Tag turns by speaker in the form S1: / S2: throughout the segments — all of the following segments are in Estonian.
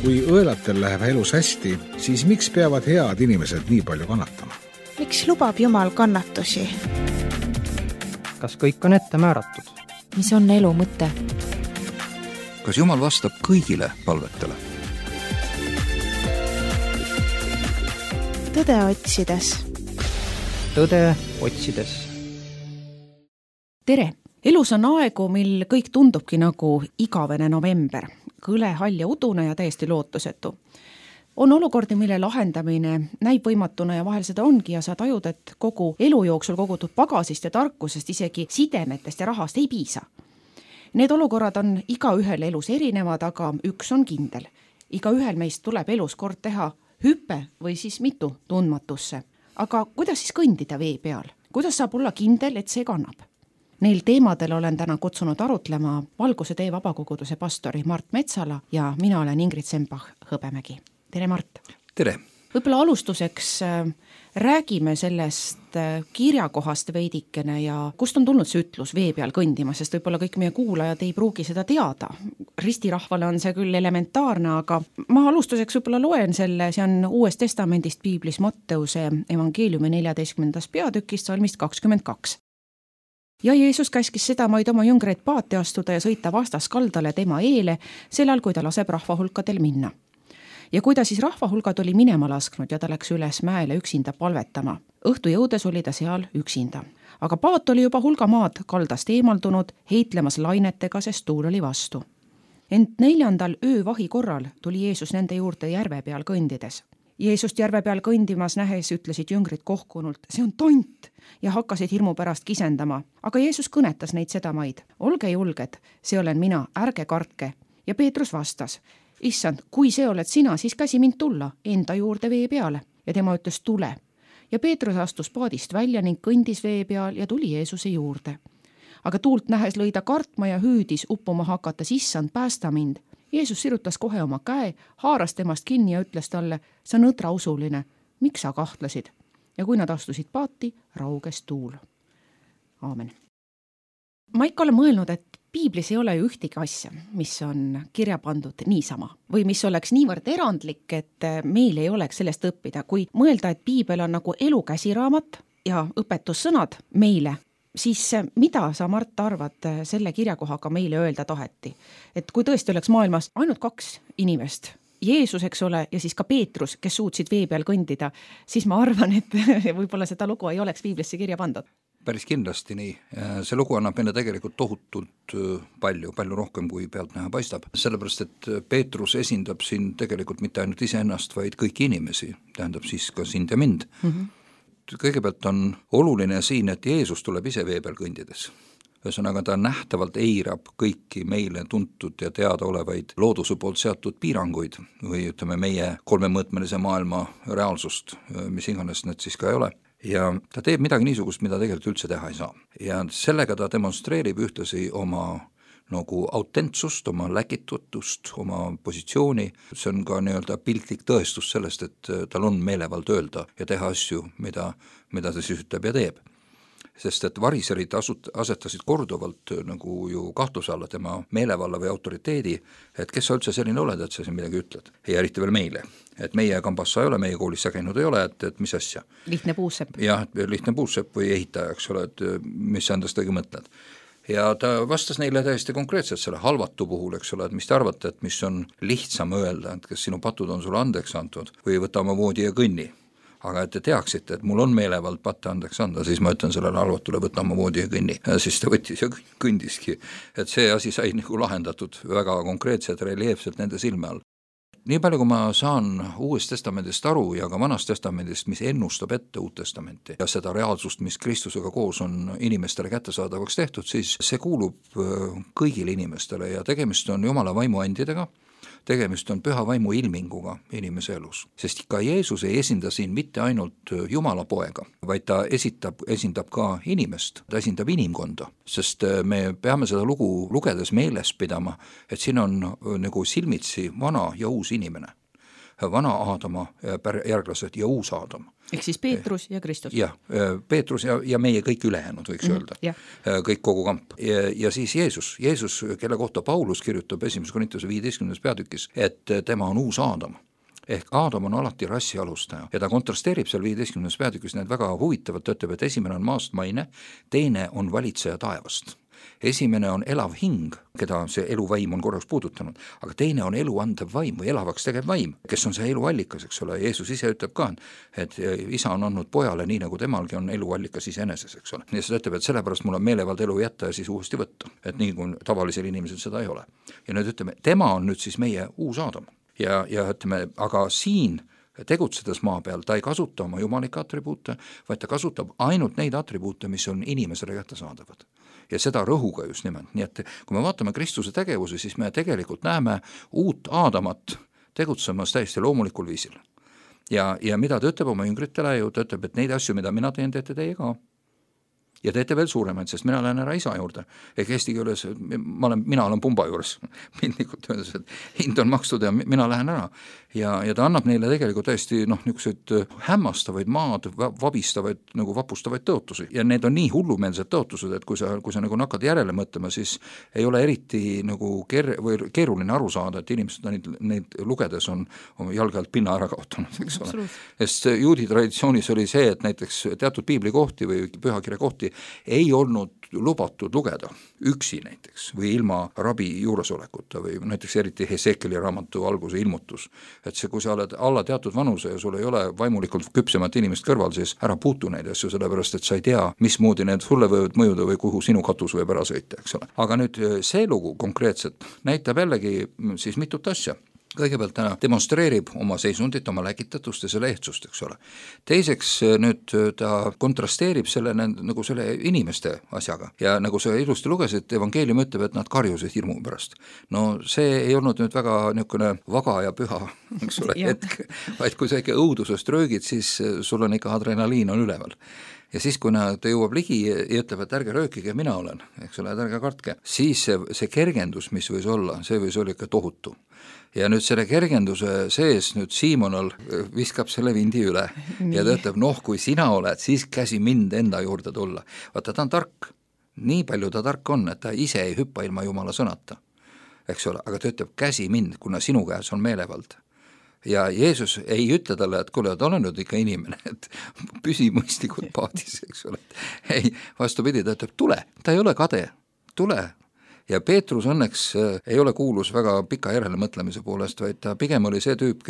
S1: Kui õelatel läheb elus hästi, siis miks peavad head inimesed nii palju kannatama?
S2: Miks lubab Jumal kannatusi?
S3: Kas kõik on ette määratud?
S4: Mis on elu mõte?
S5: Kas Jumal vastab kõigile palvetele?
S2: Tõde otsides.
S3: Tõde otsides.
S6: Tere! Elus on aegu, mil kõik tundubki nagu igavene november. Kõle, hall ja udune ja täiesti lootusetu. On olukordi, mille lahendamine näib võimatuna ja vahel seda ongi ja sa tajud, et kogu elu jooksul kogutud pagasist ja tarkusest, isegi sidemetest ja rahast ei piisa. Need olukorrad on igaühel elus erinevad, aga üks on kindel. Igaühel meist tuleb elus kord teha hüpe või siis mitu tundmatusse. Aga kuidas siis kõndida vee peal? Kuidas saab olla kindel, et see kannab? Neil teemadel olen täna kutsunud arutlema Valguse tee vabakoguduse pastori Mart Metsala ja mina olen Ingrid Sembach-Hõbemägi. Tere, Mart!
S5: Tere!
S6: Võib-olla alustuseks räägime sellest kirjakohast veidikene ja kust on tulnud see ütlus vee peal kõndima, sest võib-olla kõik meie kuulajad ei pruugi seda teada. Ristirahvale on see küll elementaarne, aga ma alustuseks võib-olla loen selle, see on Uuest Testamendist Piiblis Matteuse evangeeliumi 14. peatükist salmist 22. Ja Jeesus käskis sedamaid oma jüngreid paati astuda ja sõita vastaskaldale tema eele, sellal kui ta laseb rahvahulkadel minna. Ja kui ta siis rahvahulgad oli minema lasknud ja ta läks üles mäele üksinda palvetama. Õhtu jõudes oli ta seal üksinda. Aga paat oli juba hulga maad kaldast eemaldunud, heitlemas lainetega, sest tuul oli vastu. Ent 4. öövahi korral tuli Jeesus nende juurde järve peal kõndides. Jeesust järve peal kõndimas nähes ütlesid jüngrid kohkunult, see on tont, ja hakkasid hirmu pärast kisendama. Aga Jeesus kõnetas neid sedamaid, olge julged, see olen mina, ärge kartke. Ja Peetrus vastas, issand, kui see oled sina, siis käsi mind tulla enda juurde vee peale. Ja tema ütles, tule. Ja Peetrus astus paadist välja ning kõndis vee peal ja tuli Jeesuse juurde. Aga tuult nähes lõi ta kartma ja hüüdis uppuma hakates, issand, päästa mind. Jeesus sirutas kohe oma käe, haaras temast kinni ja ütles talle, sa nõtrausuline, miks sa kahtlesid? Ja kui nad astusid paati, rauges tuul. Aamen. Ma ikka olen mõelnud, et Piiblis ei ole ju ühtegi asja, mis on kirja pandud niisama või mis oleks niivõrd erandlik, et meil ei oleks sellest õppida. Kui mõelda, et Piibel on nagu elukäsiraamat ja õpetussõnad meile, siis mida sa, Mart, arvad selle kirjakohaga meile öelda taheti? Et kui tõesti oleks maailmas ainult 2 inimest, Jeesus, eks ole, ja siis ka Peetrus, kes suutsid vee peal kõndida, siis ma arvan, et võib-olla seda lugu ei oleks Piiblisse kirja pandud.
S5: Päris kindlasti nii. See lugu annab meile tegelikult tohutult palju rohkem, kui pealt näha paistab. Sellepärast, et Peetrus esindab siin tegelikult mitte ainult iseennast, vaid kõiki inimesi, tähendab siis ka sind ja mind. Kõigepealt on oluline siin, et Jeesus tuleb ise vee peal kõndides. Ühesõnaga ta nähtavalt eirab kõiki meile tuntud ja teada olevaid looduse poolt seatud piiranguid või ütleme meie 3-mõõtmelise maailma reaalsust, mis iganes need siis ka ei ole. Ja ta teeb midagi niisugust, mida tegelikult üldse teha ei saa. Ja sellega ta demonstreerib ühtlasi oma nagu autentsust, oma läkitutust, oma positsiooni. See on ka nii-öelda piltlik tõestus sellest, et tal on meelevald öelda ja teha asju, mida ta siis ütleb ja teeb. Sest et variserid asetasid korduvalt nagu ju kahtluse alla tema meelevalla või autoriteedi, et kes sa üldse selline oled, et sa siin midagi ütled. Ja eriti veel meile. Et meie kambassa ei ole, meie koolis sa käinud ei ole, et mis asja.
S6: Lihtne puussepp.
S5: Jah, lihtne puussepp või ehitaja, eks ole, et mis sa endast õige mõtled. Ja ta vastas neile täiesti konkreetselt selle halvatu puhul, eks ole, et mis te arvate, et mis on lihtsam öelda, et kas sinu patud on sulle andeks antud või võta oma voodi ja kõnni. Aga et te teaksite, et mul on meelevald patte andeks anda, siis ma ütlen sellele halvatule, võta oma voodi ja kõnni. Ja siis ta võttis ja kõndiski. Et see asi sai nagu lahendatud väga konkreetselt, reljeefselt nende silme all. Nii palju, kui ma saan Uuest Testamendist aru ja ka Vanast Testamendist, mis ennustab ette Uut Testamenti ja seda reaalsust, mis Kristusega koos on inimestele kättesaadavaks tehtud, siis see kuulub kõigile inimestele ja tegemist on Jumala vaimuandidega, tegemist on püha vaimu ilminguga inimese elus. Sest ka Jeesus ei esinda siin mitte ainult Jumala poega, vaid ta esindab ka inimest, ta esindab inimkonda. Sest me peame seda lugu lugedes meeles pidama, et siin on nagu silmitsi vana ja uus inimene. vana Aadama järglased ja uus Aadam.
S6: Ehk siis Peetrus ja Kristus.
S5: Jah, Peetrus ja meie kõik ülejäänud, võiks öelda. Kõik kogu kamp. Ja siis Jeesus, kelle kohta Paulus kirjutab 1. Korintuse 15. peatükis, et tema on uus Aadam. Ehk Aadam on alati rassi alustaja ja ta kontrasteerib seal 15. peatükis need väga huvitavalt, ütleb, et esimene on maast maine, teine on valitseja taevast. Esimene on elav hing, keda see eluvaim on korraks puudutanud, aga teine on elu andev vaim või elavaks tegev vaim, kes on see eluallikas, eks ole. Jeesus ise ütleb ka, et isa on andnud pojale nii, nagu temalgi on eluallikas iseeneses, eks ole. Ja seda ütleb, et sellepärast mul on meelevald elu jätta ja siis uuesti võtta, et nii kui tavalisel inimesel seda ei ole. Ja nüüd ütleme, tema on nüüd siis meie uus Aadam ja ütleme, aga siin tegutsedes maa peal, ta ei kasuta oma jumalikke atribuute, vaid ta kasutab ainult neid atribuute, mis on inimesele kättesaadavad. Ja seda rõhuga just nimelt, nii et kui me vaatame Kristuse tegevuse, siis me tegelikult näeme uut Aadamat tegutsemas täiesti loomulikul viisil. Ja mida ta ütleb oma jüngritele ju, ta ütleb, et neid asju, mida mina teen, teete teie ka. Ja teete veel suuremaid, sest mina lähen ära isa juurde. Ehk eesti keeles, mina olen pumba juures, piltlikult öeldes, et hind on makstud ja mina lähen ära. Ja ta annab neile tegelikult täiesti niisuguseid hämmastavaid maad, vabistavaid, nagu vapustavaid tõotusi. Ja need on nii hullumeelsed tõotused, et kui sa nagu hakkad järele mõtlema, siis ei ole eriti nagu keeruline aru saada, et inimesed neid lugedes on jalge alt pinna ära kaotanud, eks ole. Sest juudi traditsioonis oli see, et näiteks teatud piiblikohti või pühakirja kohti ei olnud lubatud lugeda üksi näiteks või ilma rabi juuresolekuta või näiteks eriti Hesekeli raamatu alguse ilmutus. Et see, kui sa oled alla teatud vanuse ja sul ei ole vaimulikult küpsemat inimest kõrval, siis ära puutu neid asju, sellepärast et sa ei tea, mismoodi need sulle võivad mõjuda või kuhu sinu katus võib ära sõita, eks ole. Aga nüüd see lugu konkreetselt näitab jällegi siis mitut asja. Kõigepealt ta demonstreerib oma seisundit, oma läkitatust ja selle ehtsust, eks ole. Teiseks nüüd ta kontrasteerib selle, nagu selle inimeste asjaga ja nagu sa ilusti lugesid, evangeelium ütleb, et nad karjusid hirmu pärast. No see ei olnud nüüd väga niisugune vaga ja püha, eks ole, hetk, vaid kui sa ikka õudusest röögid, siis sul on ikka adrenaliin on üleval. Ja siis, kui ta jõuab ligi ja ütleb, et ärge röökige, mina olen, eks ole, ärge kartke, siis see kergendus, mis võis olla, see võis olla ikka tohutu. Ja nüüd selle kergenduse sees nüüd Siimonal viskab selle vindi üle ja ta ütleb, kui sina oled, siis käsi mind enda juurde tulla. Vaata, ta on tark, nii palju ta tark on, et ta ise ei hüppa ilma Jumala sõnata, eks ole, aga ta ütleb käsi mind, kuna sinu käes on meelevald. Ja Jeesus ei ütle talle, et kuule, ole nüüd ikka inimene, et püsi mõistlikult paadis, eks ole. Ei, vastupidi, ta ütleb, tule, ta ei ole kade, tule. Ja Peetrus õnneks ei ole kuulus väga pika järele-mõtlemise poolest, vaid ta pigem oli see tüüp,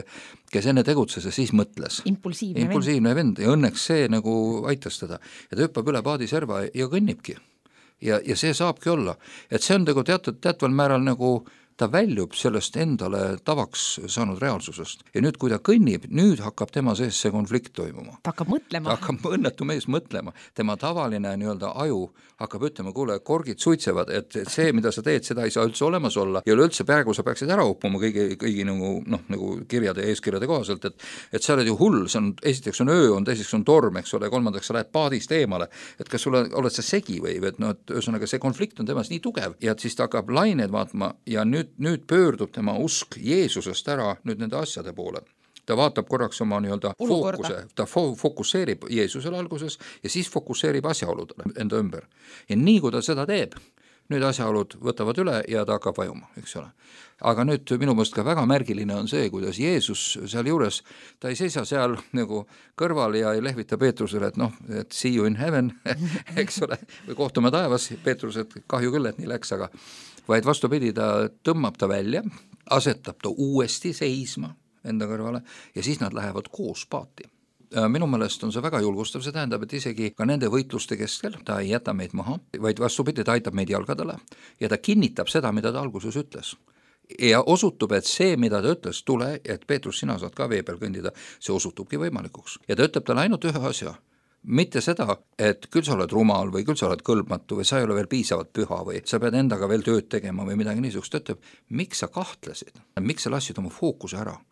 S5: kes enne tegutses ja siis mõtles. Impulsiivne vend ja õnneks see nagu aitas teda. Ja ta hüppab üle paadiserva ja kõnnibki. Ja see saabki olla. Et see on nagu teataval määral nagu ta väljub sellest endale tavaks saanud reaalsusest. Ja nüüd, kui ta kõnnib, nüüd hakkab tema sees see konflikt toimuma.
S6: Ta hakkab mõtlema.
S5: Ta hakkab õnnetu mees mõtlema. Tema tavaline nii-öelda aju hakkab ütlema, kuule, korgid suitsevad, et see, mida sa teed, seda ei saa üldse olemas olla ja üleüldse praegu sa peaksid ära uppuma kõigi nagu kirjade ja eeskirjade kohaselt, et sa oled ju hull, esiteks on öö, teiseks on torm, eks ole, kolmandaks sa lähed paadist eemale, et kas sulle oled sa segi või, et ühesõnaga see konflikt on temas nii tugev ja siis ta hakkab lained vaatama ja nüüd pöördub tema usk Jeesusest ära nüüd nende asjade poole. Ta vaatab korraks oma nii-öelda fookuse, ta fokusseerib Jeesusele alguses ja siis fokusseerib asjaoludele enda ümber. Ja nii kui ta seda teeb, nüüd asjaolud võtavad üle ja ta hakkab vajuma, eks ole. Aga nüüd minu mõelest ka väga märgiline on see, kuidas Jeesus seal juures, ta ei seisa seal nagu kõrval ja ei lehvita Peetrusele, et see you in heaven, eks ole, või kohtume taevas, Peetrus, et kahju küll, et nii läks, aga vaid vastupidi, ta tõmbab ta välja, asetab ta uuesti seisma enda kõrvale ja siis nad lähevad koos paati. Minu meelest on see väga julgustav, see tähendab, et isegi ka nende võitluste keskel ta ei jäta meid maha, vaid vastupidi, ta aitab meid jalgadele ja ta kinnitab seda, mida ta alguses ütles. Ja osutub, et see, mida ta ütles, tule, et Peetrus, sina saad ka vee peal kõndida, see osutubki võimalikuks. Ja ta ütleb talle ainult ühe asja, mitte seda, et küll sa oled rumal või küll sa oled kõlbmatu või sa ei ole veel piisavalt püha või sa pead endaga veel tööd tegema või midagi niisugust, ta ütleb, miks sa kahtlesid, miks sa lasid oma fookuse ära.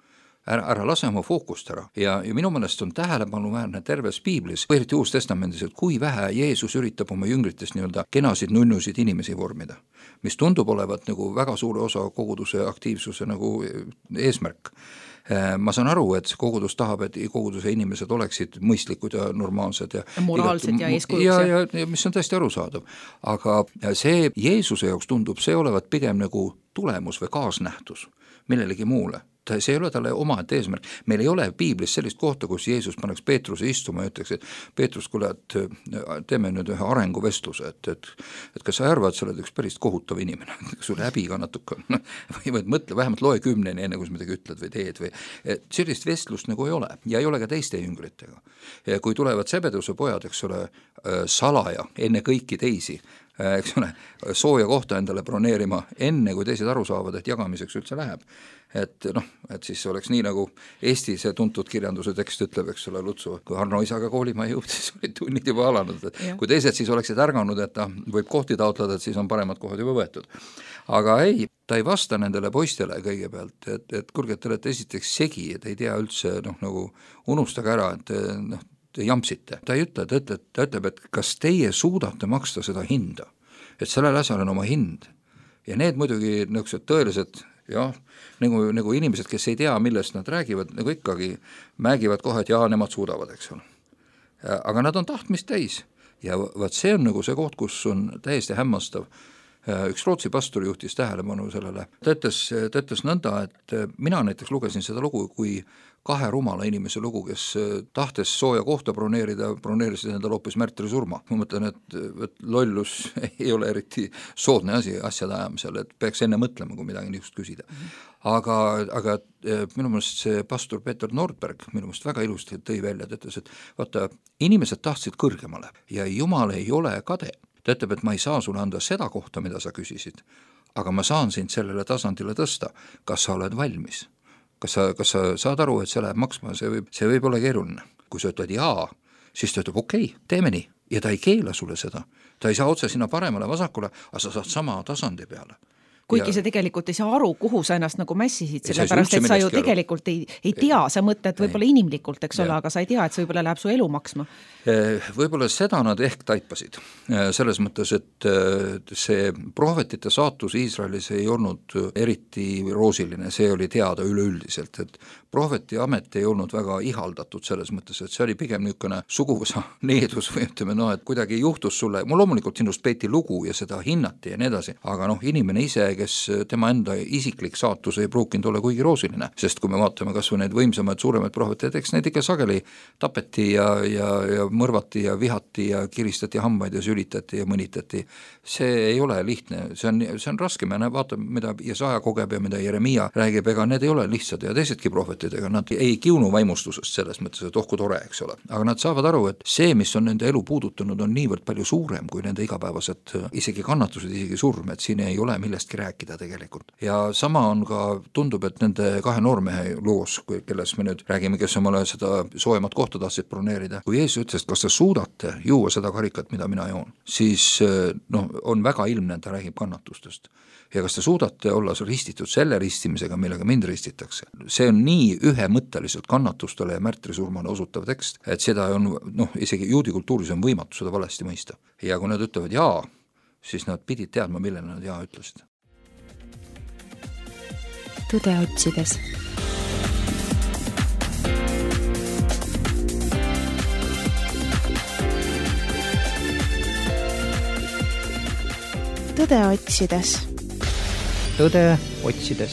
S5: ära lase oma fookust ära ja minu meelest on tähelepanuväärne terves piiblis, eriti Uus Testamendis, et kui vähe Jeesus üritab oma jüngritest nii-öelda kenasid nunnusid inimesi vormida, mis tundub olevat nagu väga suure osa koguduse aktiivsuse nagu eesmärk. Ma saan aru, et kogudus tahab, et koguduse inimesed oleksid mõistlikud ja normaalsed ja
S6: moraalsed ja eeskujuks.
S5: Ja mis on täiesti arusaadav. Aga see Jeesuse jaoks tundub, see olevat pigem nagu tulemus või kaasnähtus millelegi muule. See ei ole talle omaette eesmärk. Meil ei ole piiblis sellist kohta, kus Jeesus paneks Peetruse istuma ja ütleks, et Peetrus, kuule, et teeme nüüd ühe arenguvestluse, et kas sa arvad, et sa oled üks päris kohutav inimene, sul häbi ka natuke või mõtle, vähemalt loe 10 enne, kui sa midagi ütled või teed või sellist vestlust nagu ei ole ja ei ole ka teiste jüngritega. Ja kui tulevad Sebeduse pojad, eks ole, salaja enne kõiki teisi, eks ole, sooja kohta endale broneerima enne, kui teised aru saavad, et jagamiseks üldse läheb. Et siis oleks nii, nagu Eesti see tuntud kirjanduse tekst ütleb, eks ole, Lutsu, kui Arno isaga koolima jõud, siis olid tunnid juba alanud, et kui teised siis oleksid ärganud, et ta võib kohti taotleda, et siis on paremad kohad juba võetud. Aga ei, ta ei vasta nendele poistele kõigepealt, et kuulge, te olete esiteks segi, et ei tea üldse, nagu unustage ära, et te jampsite. Ta ei ütle, ta ütleb, et kas teie suudate maksta seda hinda, et sellel asjal on oma hind. Ja need muidugi tõelised jah, nagu inimesed, kes ei tea, millest nad räägivad, nagu ikkagi määgivad kohe, et jaa, nemad suudavad, eks ole. Aga nad on tahtmist täis ja vaat see on nagu see koht, kus on täiesti hämmastav. Üks Rootsi pastor juhtis tähelepanu sellele. Ta ütles nõnda, et mina näiteks lugesin seda lugu kui 2 rumala inimese lugu, kes tahtes sooja kohta broneerisid endale hoopis märtrisurma. Ma mõtlen, et lollus ei ole eriti soodne asjade ajamisel, et peaks enne mõtlema, kui midagi niisugust küsida. Aga minu meelest see pastor Peter Nordberg minu meelest väga ilusti tõi välja, ta ütles, et vaata, inimesed tahtsid kõrgemale ja Jumal ei ole kade. Ta ütleb, et ma ei saa sulle anda seda kohta, mida sa küsisid, aga ma saan sind sellele tasandile tõsta. Kas sa oled valmis? Kas sa saad aru, et see läheb maksma? See võib olla keeruline. Kui sa ütled jaa, siis ta ütleb okei, teeme nii. Ja ta ei keela sulle seda. Ta ei saa otse sinna paremale vasakule, aga sa saad sama tasandi peale.
S6: Kuigi sa tegelikult ei saa aru, kuhu sa ennast nagu mässisid, sellepärast, et sa ju tegelikult ei tea, sa mõtled võib-olla inimlikult, eks ole, aga sa ei tea, et see võib-olla läheb su elu maksma.
S5: Võib-olla seda nad ehk taipasid. Selles mõttes, et see prohvetite saatus Iisraelis ei olnud eriti roosiline, see oli teada üleüldiselt, et prohveti amet ei olnud väga ihaldatud selles mõttes, et see oli pigem niisugune suguvõsa needus või ütleme, et kuidagi juhtus sulle, mul loomulikult sinust peeti lugu ja seda hinnati ja nii edasi, aga inimene ise, kes tema enda isiklik saatus ei pruukinud olla kuigi roosiline, sest kui me vaatame kas või need võimsamaid, suuremaid prohveteid, eks neid ikka sageli tapeti ja mõrvati ja vihati ja kiristati hambaid ja sülitati ja mõnitati. See ei ole lihtne, see on raske, me vaatame, mida Jesaja kogeb ja mida Jeremia räägib, ega need ei ole lihtsad ja teisedki prohvetid, ega nad ei kiunu vaimustusest selles mõttes, et ohku tore, eks ole. Aga nad saavad aru, et see, mis on nende elu puudutanud, on niivõrd palju suurem kui nende igapäevased isegi kannatused, isegi surm, et siin ei ole millestki rääkida tegelikult. Ja sama on ka, tundub, et nende 2 noormehe loos, kelles me nüüd räägime, kes omale seda soojemat kohta tahtsid broneerida, kui Jeesus ütles, kas te suudate juua seda karikat, mida mina joon, siis on väga ilmne, ta räägib kannatustest. Ja kas te suudate olla ristitud selle ristimisega, millega mind ristitakse? See on nii ühemõtteliselt kannatustele ja märtrisurmale osutav tekst, et seda on, isegi juudi kultuuris on võimatu seda valesti mõista. Ja kui nad ütlevad jaa, siis nad pidid teadma, millele nad jaa ütlesid.
S2: Tõde otsides. Tõde otsides.
S3: Tõde otsides.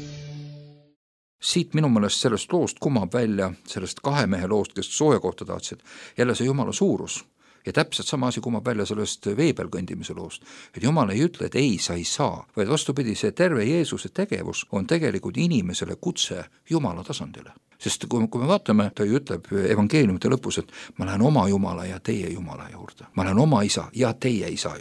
S5: Siit minu meelest sellest loost kumab välja, sellest 2 mehe loost, kes sooja kohta tahtsid, jälle see Jumala suurus. Ja täpselt sama asi kumab välja sellest vee peal kõndimise loost. Et Jumal ei ütle, et ei, sa ei saa, vaid vastupidi, see terve Jeesuse tegevus on tegelikult inimesele kutse Jumala tasandile. Sest kui me vaatame, ta ju ütleb evangeeliumite lõpus, et ma lähen oma Jumala ja teie Jumala juurde. Ma lähen oma isa ja teie isa juurde.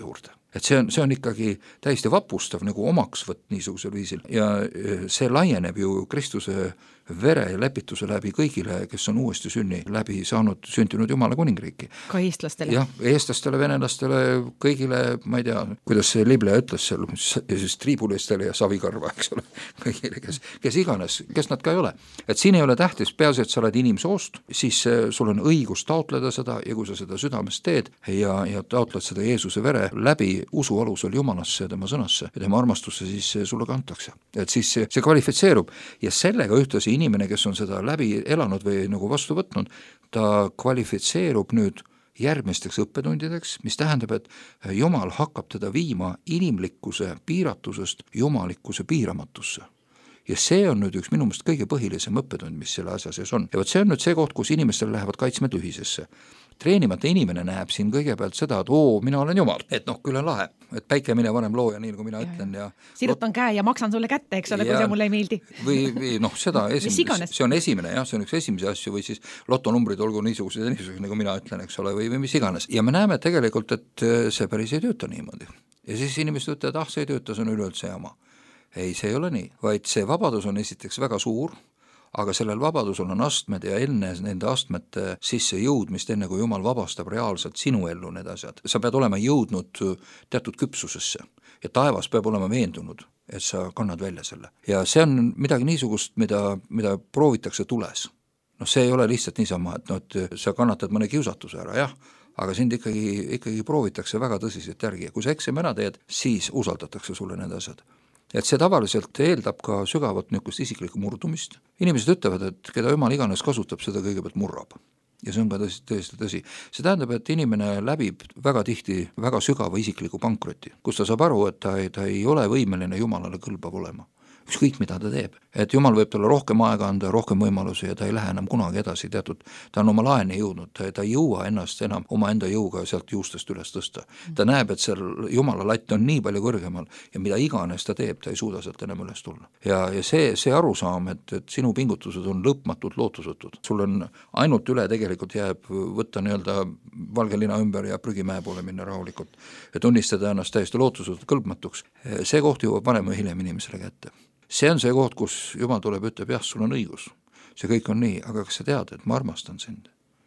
S5: et see on ikkagi täiesti vapustav nagu omaksvõtt niisugusel viisil ja see laieneb ju Kristuse vere ja lepituse läbi kõigile, kes on uuesti sünni läbi sündinud Jumala kuningriiki.
S6: Ka eestlastele?
S5: Jah, eestlastele, venelastele, kõigile, ma ei tea, kuidas see Libleja ütles seal, siis triibulistele ja savikarva, eks ole, kõigile, kes iganes, kes nad ka ei ole. Et siin ei ole tähtis, peaasi, et sa oled inimsoost, siis sul on õigus taotleda seda ja kui sa seda südamest teed ja taotled seda Jeesuse vere läbi usu alusel Jumalasse ja tema sõnasse ja tema armastusse, siis sulle kantakse. Et siis see kvalifitseerub ja sellega ühtlasi inimene, kes on seda läbi elanud või nagu vastu võtnud, ta kvalifitseerub nüüd järgmisteks õppetundideks, mis tähendab, et Jumal hakkab teda viima inimlikkuse piiratusest jumalikkuse piiramatusse. Ja see on nüüd üks minu meelest kõige põhilisem õppetund, mis selle asja sees on. Ja võt see on nüüd see koht, kus inimestel lähevad kaitsmed ühisesse. Treenimata inimene näeb siin kõigepealt seda, et mina olen Jumal, et küll on lahe, et päike mine varem looja, nii nagu mina ütlen. Ja
S6: sirutan käe ja maksan sulle kätte, eks ole, kui see mulle ei meeldi.
S5: Või seda see on esimene, jah, see on üks esimese asju või siis lotonumbrid olgu niisugused ja niisugused, nagu mina ütlen, eks ole, või mis iganes. Ja me näeme tegelikult, et see päris ei tööta niimoodi. Ja siis inimesed ütlevad, see ei tööta, see on üleüldse jama. Ei, see ei ole nii, vaid see vabadus on esiteks väga suur, aga sellel vabadusel on astmed ja enne nende astmete sisse jõudmist, enne kui Jumal vabastab reaalselt sinu ellu need asjad. Sa pead olema jõudnud teatud küpsusesse ja taevas peab olema veendunud, et sa kannad välja selle. Ja see on midagi niisugust, mida proovitakse tules. See ei ole lihtsalt niisama, et sa kannatad mõne kiusatuse ära, jah, aga sind ikkagi proovitakse väga tõsiselt järgi ja kui sa eksami ära teed, siis usaldatakse sulle need asjad. Et see tavaliselt eeldab ka sügavat niisugust isiklikku murdumist. Inimesed ütlevad, et keda Jumal iganes kasutab, seda kõigepealt murrab. Ja see on ka tõsi. See tähendab, et inimene läbib väga tihti väga sügava isikliku pankroti, kus ta saab aru, et ta ei ole võimeline Jumalale kõlbav olema. Ükskõik mida ta teeb, et Jumal võib talle rohkem aega anda, rohkem võimalusi ja ta ei lähe enam kunagi edasi, teatud, ta on oma laeni jõudnud, ta ei jõua ennast enam oma enda jõuga sealt juustest üles tõsta. Ta näeb, et seal Jumala latt on nii palju kõrgemal ja mida iganes ta teeb, ta ei suuda sealt enam üles tulla. Ja see arusaam, et sinu pingutused on lõpmatult lootusetud, sul on ainult üle tegelikult jääb võtta nii-öelda valge lina ümber ja prügimäe poole minna rahulikult ja tunnistada ennast täiesti lootusetult kõlbmatuks. See koht jõuab varem või hiljem inimesele kätte. See on see koht, kus Jumal tuleb ja ütleb, jah, sul on õigus, see kõik on nii, aga kas sa tead, et ma armastan sind?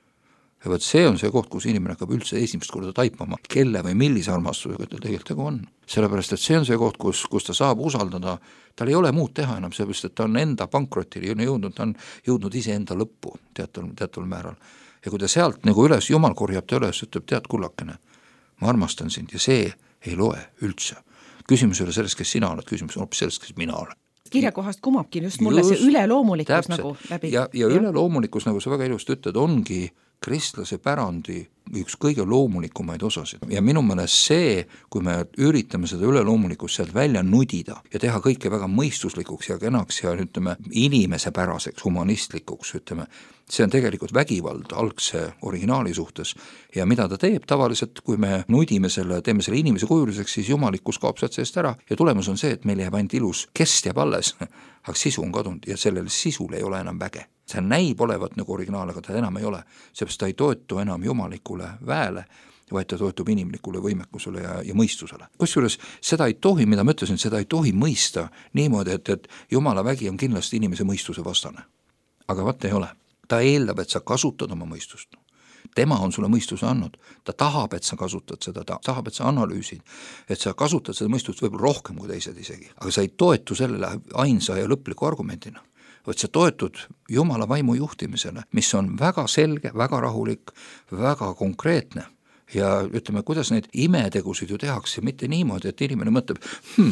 S5: Ja võt see on see koht, kus inimene hakkab üldse esimest korda taipama, kelle või millise armastusega ta tegelikult tegu on. Sellepärast, et see on see koht, kus ta saab usaldada, tal ei ole muud teha enam, sellepärast, et ta on enda pankrotile jõudnud, ta on jõudnud iseenda lõppu teatul määral. Ja kui ta sealt nagu üles, Jumal korjab ta üles, ütleb, tead kullakene, ma armastan sind ja see ei loe üldse. Küsimus ei ole sellest, kes sina oled, küsimus on hoopis sellest, kes mina olen.
S6: Kirjakohast kumabki just mulle see üleloomulikkus nagu läbi.
S5: Ja üleloomulikkus, nagu sa väga ilusti ütled, ongi kristlase pärandi üks kõige loomulikumaid osasid. Ja minu meelest see, kui me üritame seda üleloomulikkust sealt välja nudida ja teha kõike väga mõistuslikuks ja kenaks ja ütleme inimesepäraseks, humanistlikuks, ütleme, see on tegelikult vägivald algse originaali suhtes ja mida ta teeb tavaliselt, kui me nudime selle, teeme selle inimese kujuliseks, siis jumalikkus kaob sealt seest ära ja tulemus on see, et meil jääb ainult ilus kest jääb alles, aga sisu on kadunud ja sellel sisul ei ole enam väge. See näib olevat nagu originaal, aga ta enam ei ole, seepärast ta ei toetu enam jumalikule väele, vaid ta toetub inimlikule võimekusele ja mõistusele. Kusjuures seda ei tohi, mida ma ütlesin, seda ei tohi mõista niimoodi, et Jumala vägi on kindlasti inimese mõistuse vastane. Aga vaat ei ole. Ta eeldab, et sa kasutad oma mõistust. Tema on sulle mõistuse andnud. Ta tahab, et sa kasutad seda, ta tahab, et sa analüüsid, et sa kasutad seda mõistust võib-olla rohkem kui teised isegi. Aga sa ei toetu sellele ainsa ja lõpliku argumentina. Võt sa toetud Jumala vaimu juhtimisele, mis on väga selge, väga rahulik, väga konkreetne ja ütleme, kuidas neid imetegusid ju tehakse, mitte niimoodi, et inimene mõtleb,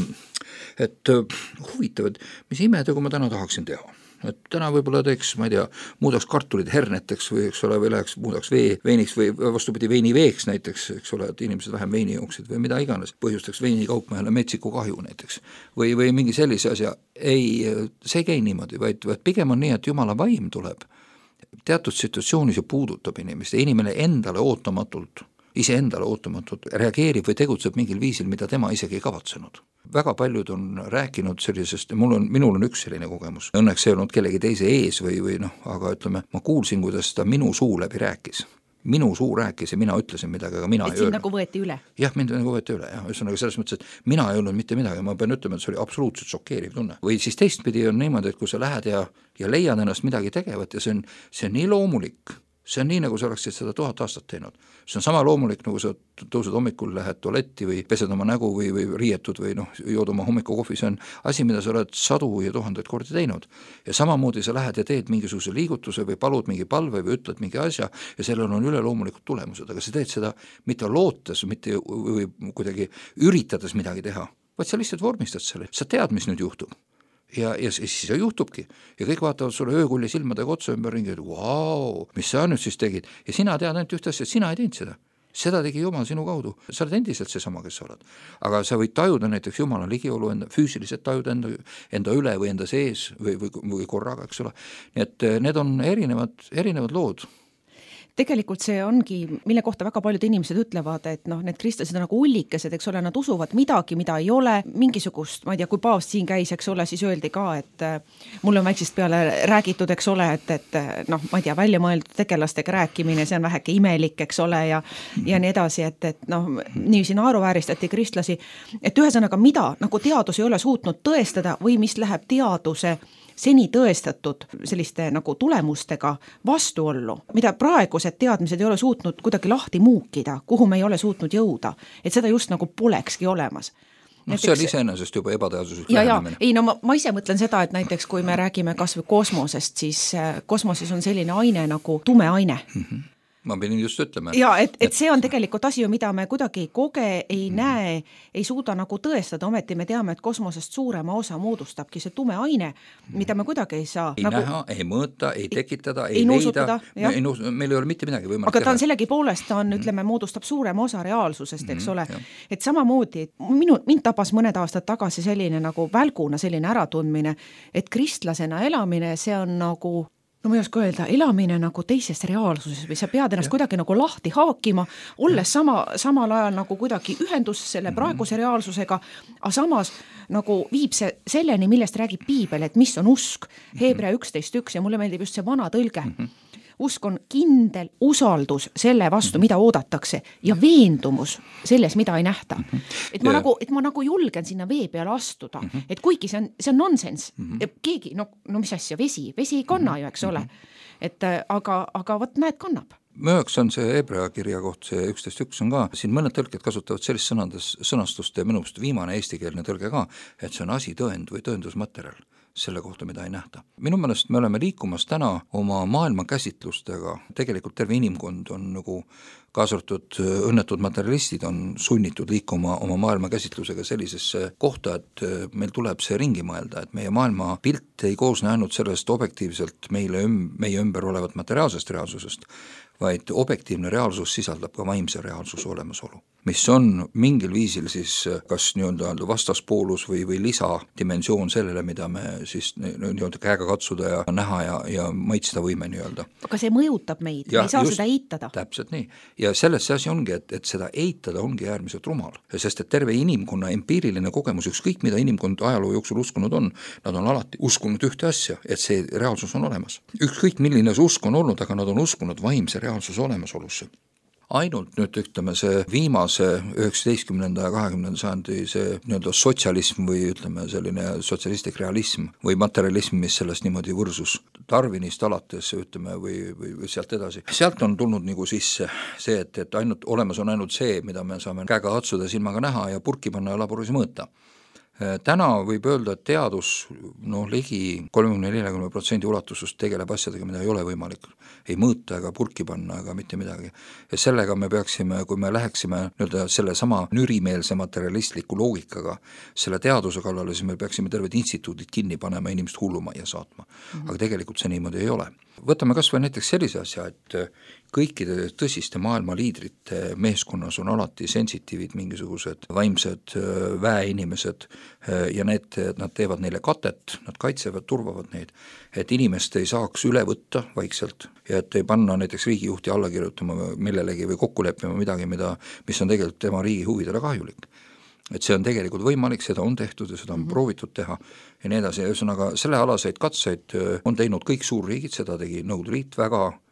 S5: et huvitavad, mis imetegu ma täna tahaksin teha. Et täna võib-olla teeks, ma ei tea, muudaks kartulid herneteks või eks ole, või läheks muudaks veiniks või vastupidi veini veeks näiteks, eks ole, et inimesed vähem veini jooksid või mida iganes, põhjustaks veini kaupmehele metsiku kahju näiteks või mingi sellise asja. Ei, see ei käi niimoodi, vaid pigem on nii, et Jumala vaim tuleb teatud situatsioonis ja puudutab inimest ja inimene iseendale ootamatult reageerib või tegutseb mingil viisil, mida tema isegi ei kavatsenud. Väga paljud on rääkinud sellisest, minul on üks selline kogemus, õnneks ei olnud kellegi teise ees või aga ütleme, ma kuulsin, kuidas ta minu suu läbi rääkis. minu suu rääkis ja mina ütlesin midagi, aga mina
S6: et
S5: ei
S6: sind
S5: öelnud.
S6: nagu võeti üle?
S5: Jah, mind nagu võeti üle, jah, ühesõnaga selles mõttes, et mina ei olnud mitte midagi, ma pean ütlema, et see oli absoluutselt šokeeriv tunne. Või siis teistpidi on niimoodi, et kui sa lähed ja leiad ennast midagi tegevat ja see on nii loomulik, see on nii, nagu sa oleksid seda 1000 aastat teinud. See on sama loomulik, nagu sa tõused hommikul, lähed tualetti või pesed oma nägu või riietud või jood oma hommikukohvi, see on asi, mida sa oled 100 ja 1000 kordi teinud. Ja samamoodi sa lähed ja teed mingisuguse liigutuse või palud mingi palve või ütled mingi asja ja sellel on üleloomulikud tulemused, aga sa teed seda mitte lootes, mitte või kuidagi üritades midagi teha, vaid sa lihtsalt vormistad selle, sa tead, mis nüüd juhtub. Ja siis see juhtubki ja kõik vaatavad sulle öökulli silmadega otsa ümber ringi, et vau, mis sa nüüd siis tegid ja sina tead ainult ühte asja, et sina ei teinud seda tegi Jumal sinu kaudu, sa oled endiselt seesama, kes sa oled, aga sa võid tajuda näiteks Jumala ligiolu füüsiliselt tajuda enda üle või enda sees või korraga, eks ole, nii et need on erinevad lood.
S6: Tegelikult see ongi, mille kohta väga paljud inimesed ütlevad, et need kristlased on nagu ullikesed, eks ole, nad usuvad midagi, mida ei ole, mingisugust, ma ei tea, kui paavst siin käis, eks ole, siis öeldi ka, et mulle on väiksest peale räägitud, eks ole, et ma ei tea, välja mõeldud tegelastega rääkimine, see on väheke imelik, eks ole, ja nii edasi, et niiviisi naeruvääristati kristlasi, et ühesõnaga, mida nagu teadus ei ole suutnud tõestada või mis läheb teaduse seni tõestatud selliste nagu tulemustega vastuollu, mida praegused teadmised ei ole suutnud kuidagi lahti muukida, kuhu me ei ole suutnud jõuda, et seda just nagu polekski olemas.
S5: See on iseenesest juba ebateaduslik
S6: lähenemine. Ei, ma ise mõtlen seda, et näiteks kui me räägime kas või kosmosest, siis kosmoses on selline aine nagu tume aine.
S5: Ma pidin just ütlema.
S6: Ja, et see on tegelikult asi, mida me kuidagi ei koge, ei näe, ei suuda nagu tõestada, ometi me teame, et kosmosest suurema osa moodustabki see tume aine, mida me kuidagi ei saa.
S5: Ei
S6: nagu,
S5: näha, ei mõõta, ei tekitada, ei leida, meil ei ole mitte midagi võimalik
S6: teha. Aga ta on sellegi poolest, ütleme, moodustab suurema osa reaalsusest, eks ole. Et samamoodi, mind tabas mõned aastad tagasi selline nagu välguna selline äratundmine, et kristlasena elamine, see on nagu ma ei oska öelda, elamine nagu teises reaalsuses või sa pead ennast kuidagi nagu lahti haakima, olles samal ajal nagu kuidagi ühendus selle praeguse reaalsusega, aga samas nagu viib see selleni, millest räägib piibel, et mis on usk, Hebra 11.1 ja mulle meeldib just see vana tõlge. Usk on kindel usaldus selle vastu, mida oodatakse ja veendumus selles, mida ei nähta. Et ma nagu julgen sinna vee peale astuda, et kuigi see on nonsense, keegi, no mis asja, vesi ei kanna ju, eks ole, et aga võt näed kannab.
S5: Mööks on see Hebra kirja koht, see 11.1 on ka, siin mõned tõlked kasutavad sellist sõnastust ja minust viimane eestikeelne tõlge ka, et see on asitõend või tõendusmaterjal selle kohta, mida ei nähta. Minu meelest me oleme liikumas täna oma maailma käsitlustega, tegelikult terve inimkond on nagu kaasartud õnnetud materialistid on sunnitud liikuma oma maailma käsitlusega sellisesse kohta, et meil tuleb see ringi mõelda, et meie maailma pilt ei koosne ainult sellest objektiivselt meie ümber olevat materiaalsest reaalsusest, vaid objektiivne reaalsus sisaldab ka vaimse reaalsuse olemasolu, mis on mingil viisil siis kas nii-öelda vastaspoolus või lisadimensioon sellele, mida me siis nii-öelda käega katsuda ja näha ja maitsta võime nii-öelda.
S6: Aga see mõjutab meid, me ei saa seda eitada.
S5: Täpselt nii. Ja selles see asi ongi, et seda eitada ongi äärmiselt rumal, sest et terve inimkonna empiiriline kogemus, ükskõik mida inimkond ajaloo jooksul uskunud on, nad on alati uskunud ühte asja, et see reaalsus on olemas. Ükskõik milline see usk on olnud, aga nad on uskunud vaimse reaalsuse olemasolusse. Ainult nüüd ütleme see viimase 19. ja 20. sajandi see nii-öelda sotsialism või ütleme selline sotsialistlik realism või materialism, mis sellest niimoodi võrsus Darwinist alates ütleme või sealt edasi. Sealt on tulnud nagu sisse see, et ainult olemas on ainult see, mida me saame käega katsuda, silmaga näha ja purki panna ja laboris mõõta. Täna võib öelda, et teadus ligi 30-40% ulatusust tegeleb asjadega, mida ei ole võimalik ei mõõta ega purki panna ega mitte midagi. Ja sellega me peaksime, kui me läheksime selle sama nürimeelse materialistliku loogikaga selle teaduse kallale, siis me peaksime terved instituudid kinni panema, inimest hullumajja saatma. Aga tegelikult see niimoodi ei ole. Võtame kas või näiteks sellise asja, et kõikide tõsiste maailma liidrite meeskonnas on alati sensitiivid, mingisugused vaimsed väeinimesed ja nad teevad neile katet, nad kaitsevad, turvavad neid, et inimest ei saaks üle võtta vaikselt ja et ei panna näiteks riigijuhti alla kirjutama millelegi või kokku leppima midagi, mis on tegelikult tema riigi huvidele kahjulik. Et see on tegelikult võimalik, seda on tehtud ja seda on proovitud teha ja nii edasi. Ühesõnaga, selle alaseid katseid on teinud kõik suurriigid, seda tegi Nõukogude Liit väga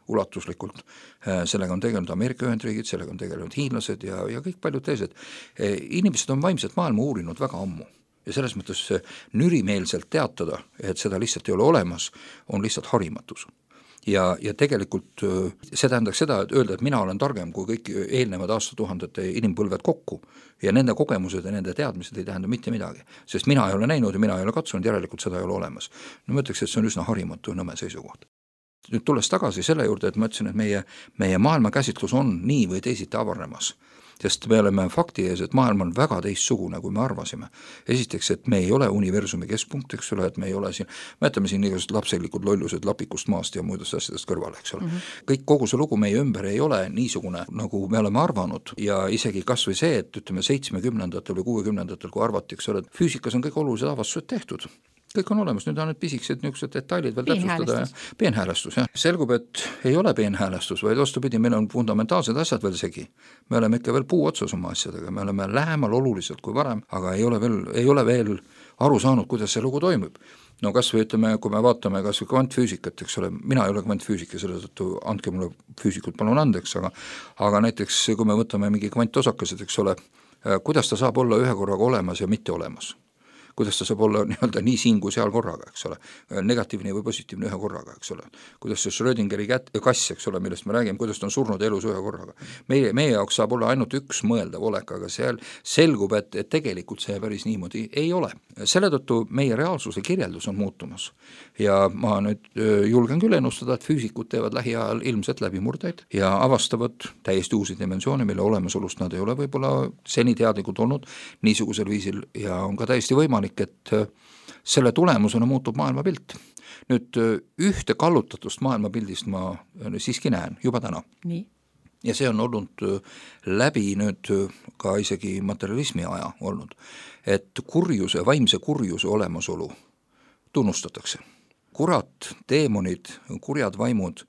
S5: ulatuslikult, sellega on tegelenud Ameerika Ühendriigid, sellega on tegelenud hiinlased ja kõik paljud teised. Inimesed on vaimset maailma uurinud väga ammu ja selles mõttes nürimeelselt teatada, et seda lihtsalt ei ole olemas, on lihtsalt harimatus. Ja tegelikult see tähendaks seda, et öelda, et mina olen targem kui kõik eelnevad aastatuhandete inimpõlved kokku ja nende kogemused ja nende teadmised ei tähenda mitte midagi, sest mina ei ole näinud ja mina ei ole katsunud, järelikult seda ei ole olemas. No ma ütleks, et see on üsna harimatu nõme seisukoht. Nüüd tulles tagasi selle juurde, et ma ütlesin, et meie maailmakäsitlus on nii või teisiti avanemas, sest me oleme fakti ees, et maailm on väga teistsugune, kui me arvasime. Esiteks, et me ei ole universumi keskpunkt, eks ole, et me ei ole siin, mõtleme siin igasugused lapselikud lollused lapikust maast ja muudest asjadest kõrvale, eks ole. Kõik kogu see lugu meie ümber ei ole niisugune, nagu me oleme arvanud ja isegi kas või see, et ütleme 70-ndatel või 60-ndatel, kui arvati, eks ole, et füüsikas on kõik olulised avastused tehtud. Kõik on olemas, nüüd on need pisikesed niisugused detailid veel täpsustada. Peenhäälestus, jah. Selgub, et ei ole peenhäälestus, vaid vastupidi, meil on fundamentaalsed asjad veel segi. Me oleme ikka veel puu otsas oma asjadega, me oleme lähemal oluliselt kui varem, aga ei ole veel aru saanud, kuidas see lugu toimub. No kas või ütleme, kui me vaatame kas või kvantfüüsikat, eks ole, mina ei ole kvantfüüsika, selle tõttu andke mulle füüsikud palun andeks, aga näiteks kui me võtame mingi kvantosakesed, eks ole, kuidas ta saab olla ühe korraga olemas ja mitte olemas? Kuidas ta saab olla nii-öelda nii siin kui seal korraga, eks ole, negatiivne või positiivne ühe korraga, eks ole, kuidas see Schrödingeri kass, eks ole, millest me räägime, kuidas ta on surnud elus ühe korraga. Meie jaoks saab olla ainult üks mõeldav olek, aga seal selgub, et tegelikult see päris niimoodi ei ole. Selle tõttu meie reaalsuse kirjeldus on muutumas ja ma nüüd julgen küll ennustada, et füüsikud teevad lähiajal ilmselt läbimurdeid ja avastavad täiesti uusi dimensioone, mille olemasolust nad ei ole võib-olla seni teadlikud olnud niisugusel viisil ja on ka täiesti võimalik, et selle tulemusena muutub maailmapilt. Nüüd ühte kallutatust maailmapildist ma siiski näen juba täna.
S6: Nii.
S5: Ja see on olnud läbi nüüd ka isegi materialismi aja olnud, et vaimse kurjuse olemasolu tunnustatakse. Kurat, teemonid, kurjad vaimud,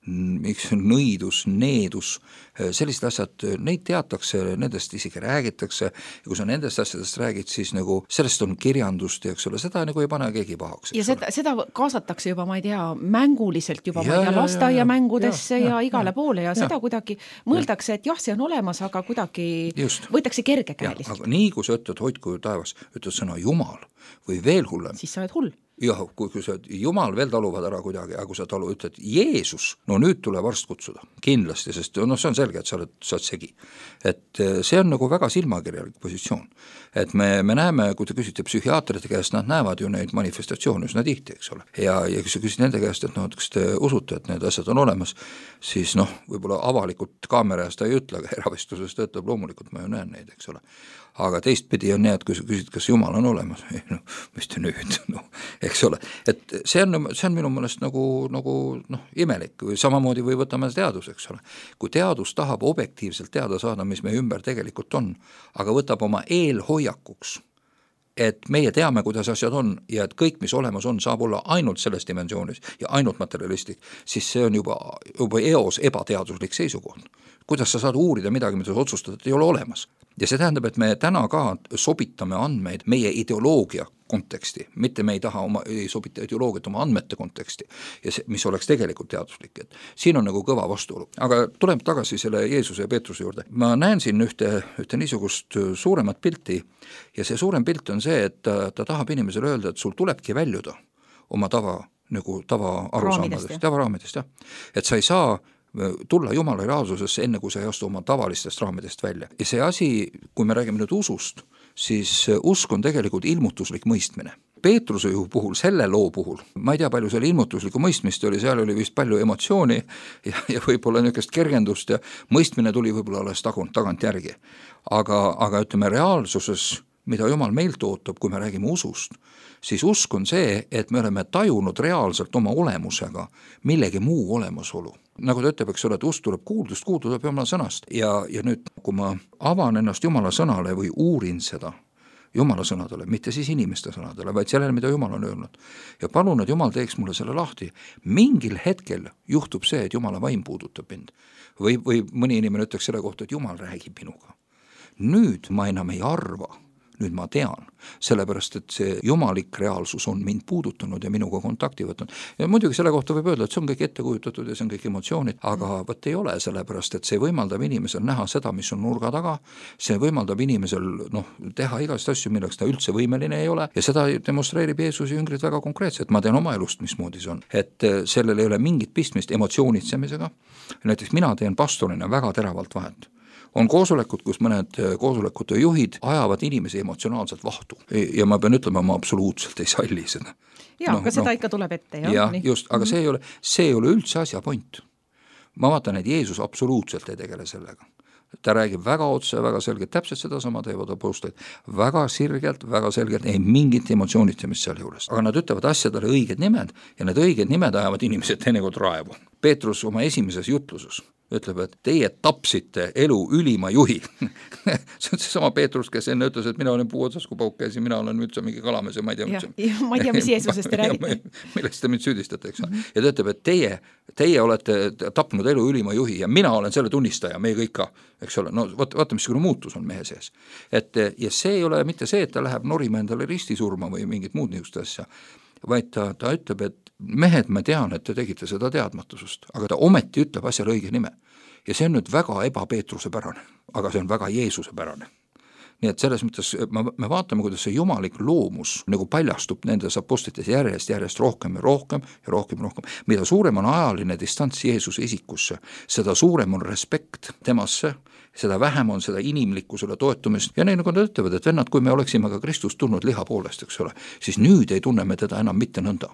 S5: nõidus, needus, sellised asjad, neid teatakse, nendest isegi räägitakse ja kui sa nendest asjadest räägid, siis nagu sellest on kirjandust ja eks ole, seda nagu ei pane keegi pahaks.
S6: Ja seda kaasatakse juba, ma ei tea, mänguliselt juba, ma ei tea, lasteaia mängudesse ja igale poole ja seda kuidagi mõeldakse, et jah, see on olemas, aga kuidagi võetakse kergekäeliselt.
S5: Aga nii kui sa ütled, hoidku taevas, ütled sõna Jumal või veel hullem.
S6: Siis sa oled hull.
S5: Jah, kui sa Jumal veel taluvad ära kuidagi, aga kui sa ütled Jeesus, no nüüd tuleb arst kutsuda, kindlasti, sest no see on selge, et sa oled segi. Et see on nagu väga silmakirjalik positsioon. Et me näeme, kui te küsite psühhiaatrite käest, nad näevad ju neid manifestatsioone üsna tihti, eks ole. Ja kui sa küsid nende käest, et kas te usute, et need asjad on olemas, siis võib-olla avalikult kaamera eest ta ei ütle, aga eravestluses ta ütleb, loomulikult ma ju näen neid, eks ole. Aga teistpidi on need, kui sa küsid, kas Jumal on olemas, mis te nüüd, eks ole, et see on minu mõelest nagu imelik, või samamoodi või võtame teadus, eks ole. Kui teadus tahab objektiivselt teada saada, mis meie ümber tegelikult on, aga võtab oma eelhoiakuks, et meie teame, kuidas asjad on ja et kõik, mis olemas on, saab olla ainult selles dimensioonis ja ainult materialistlik, siis see on juba eos ebateaduslik seisukoht. Kuidas sa saad uurida midagi, mida sa otsustad, et ei ole olemas. Ja see tähendab, et me täna ka sobitame andmeid meie ideoloogia konteksti, mitte me ei sobita ideoloogiat oma andmete konteksti, ja see, mis oleks tegelikult teaduslik. Et siin on nagu kõva vastuolu. Aga tuleme tagasi selle Jeesuse ja Peetruse juurde. Ma näen siin ühte niisugust suuremat pilti ja see suurem pilt on see, et ta tahab inimesele öelda, et sul tulebki väljuda oma tava arusaamadest, tavaraamidest, jah. Et sa ei saa tulla Jumala reaalsusesse enne, kui sa ei astu oma tavalistest raamidest välja. Ja see asi, kui me räägime nüüd usust, siis usk on tegelikult ilmutuslik mõistmine. Peetruse puhul, selle loo puhul, ma ei tea, palju selle ilmutuslikku mõistmist oli, seal oli vist palju emotsiooni ja võib-olla niisugust kergendust ja mõistmine tuli võib-olla alles tagant järgi. Aga ütleme reaalsuses, mida Jumal meilt ootab, kui me räägime usust, siis usk on see, et me oleme tajunud reaalselt oma olemusega millegi muu olemasolu. Nagu ta ütleb, eks ole, et usk tuleb kuuldust, kuuldu tuleb Jumala sõnast ja nüüd, kui ma avan ennast Jumala sõnale või uurin seda Jumala sõnadele, mitte siis inimeste sõnadele, vaid sellele, mida Jumal on öelnud ja palun, et Jumal teeks mulle selle lahti, mingil hetkel juhtub see, et Jumala vaim puudutab mind või mõni inimene ütleks selle kohta, et Jumal räägib minuga. Nüüd ma enam ei arva, nüüd ma tean, sellepärast et see jumalik reaalsus on mind puudutanud ja minuga kontakti võtnud. Ja muidugi selle kohta võib öelda, et see on kõik ette kujutatud ja see on kõik emotsioonid, aga võt ei ole, sellepärast et see võimaldab inimesel näha seda, mis on nurga taga, see võimaldab inimesel teha igast asju, milleks ta üldse võimeline ei ole ja seda demonstreerib Jeesuse jüngrid väga konkreetselt, ma tean oma elust, mismoodi see on. Et sellel ei ole mingit pistmist emotsioonitsemisega, näiteks mina teen pastorina väga teravalt vahet. On koosolekud, kus mõned koosolekute juhid ajavad inimesi emotsionaalselt vahtu ja ma pean ütlema, ma absoluutselt ei salli seda.
S6: Aga seda ikka tuleb ette.
S5: Just, aga see ei ole üldse asja point. Ma vaatan, et Jeesus absoluutselt ei tegele sellega. Ta räägib väga otse, väga selgelt, täpselt seda sama teevad apostlid, väga sirgelt, väga selgelt, ei mingit emotsioonitsemist seal juures. Aga nad ütlevad asjadele õiged nimed ja need õiged nimed ajavad inimesed teinekord raevu. Peetrus oma esimeses jutluses ütleb, et teie tapsite elu ülima juhi. See on see sama Peetrus, kes enne ütles, et mina olen puu otsas, kui pauk käisin, mina olen üldse mingi kalamees ja ma ei tea,
S6: mis Jeesusest te räägite.
S5: Millest te mind süüdistate, eks. Ja ta ütleb, et teie olete tapnud elu ülima juhi ja mina olen selle tunnistaja, meie kõik ka, eks ole, vaata, missugune muutus on mehe sees. Ja see ei ole mitte see, et ta läheb norima endale ristisurma või mingit muud niisugust asja, vaid ta ütleb, et mehed, ma tean, et te tegite seda teadmatusest, aga ta ometi ütleb asjale õige nime. Ja see on nüüd väga ebapeetruse pärane, aga see on väga Jeesuse pärane. Nii et selles mõttes me vaatame, kuidas see jumalik loomus nagu paljastub nendes apostlitest järjest rohkem ja rohkem ja rohkem. Mida suurem on ajaline distants Jeesuse isikusse, seda suurem on respekt temasse, seda vähem on seda inimlikkusele toetumist ja neil nagu nad ütlevad, et vennad, kui me oleksime ka Kristust tulnud liha poolest, eks ole, siis nüüd ei tunne me teda enam mitte nõnda.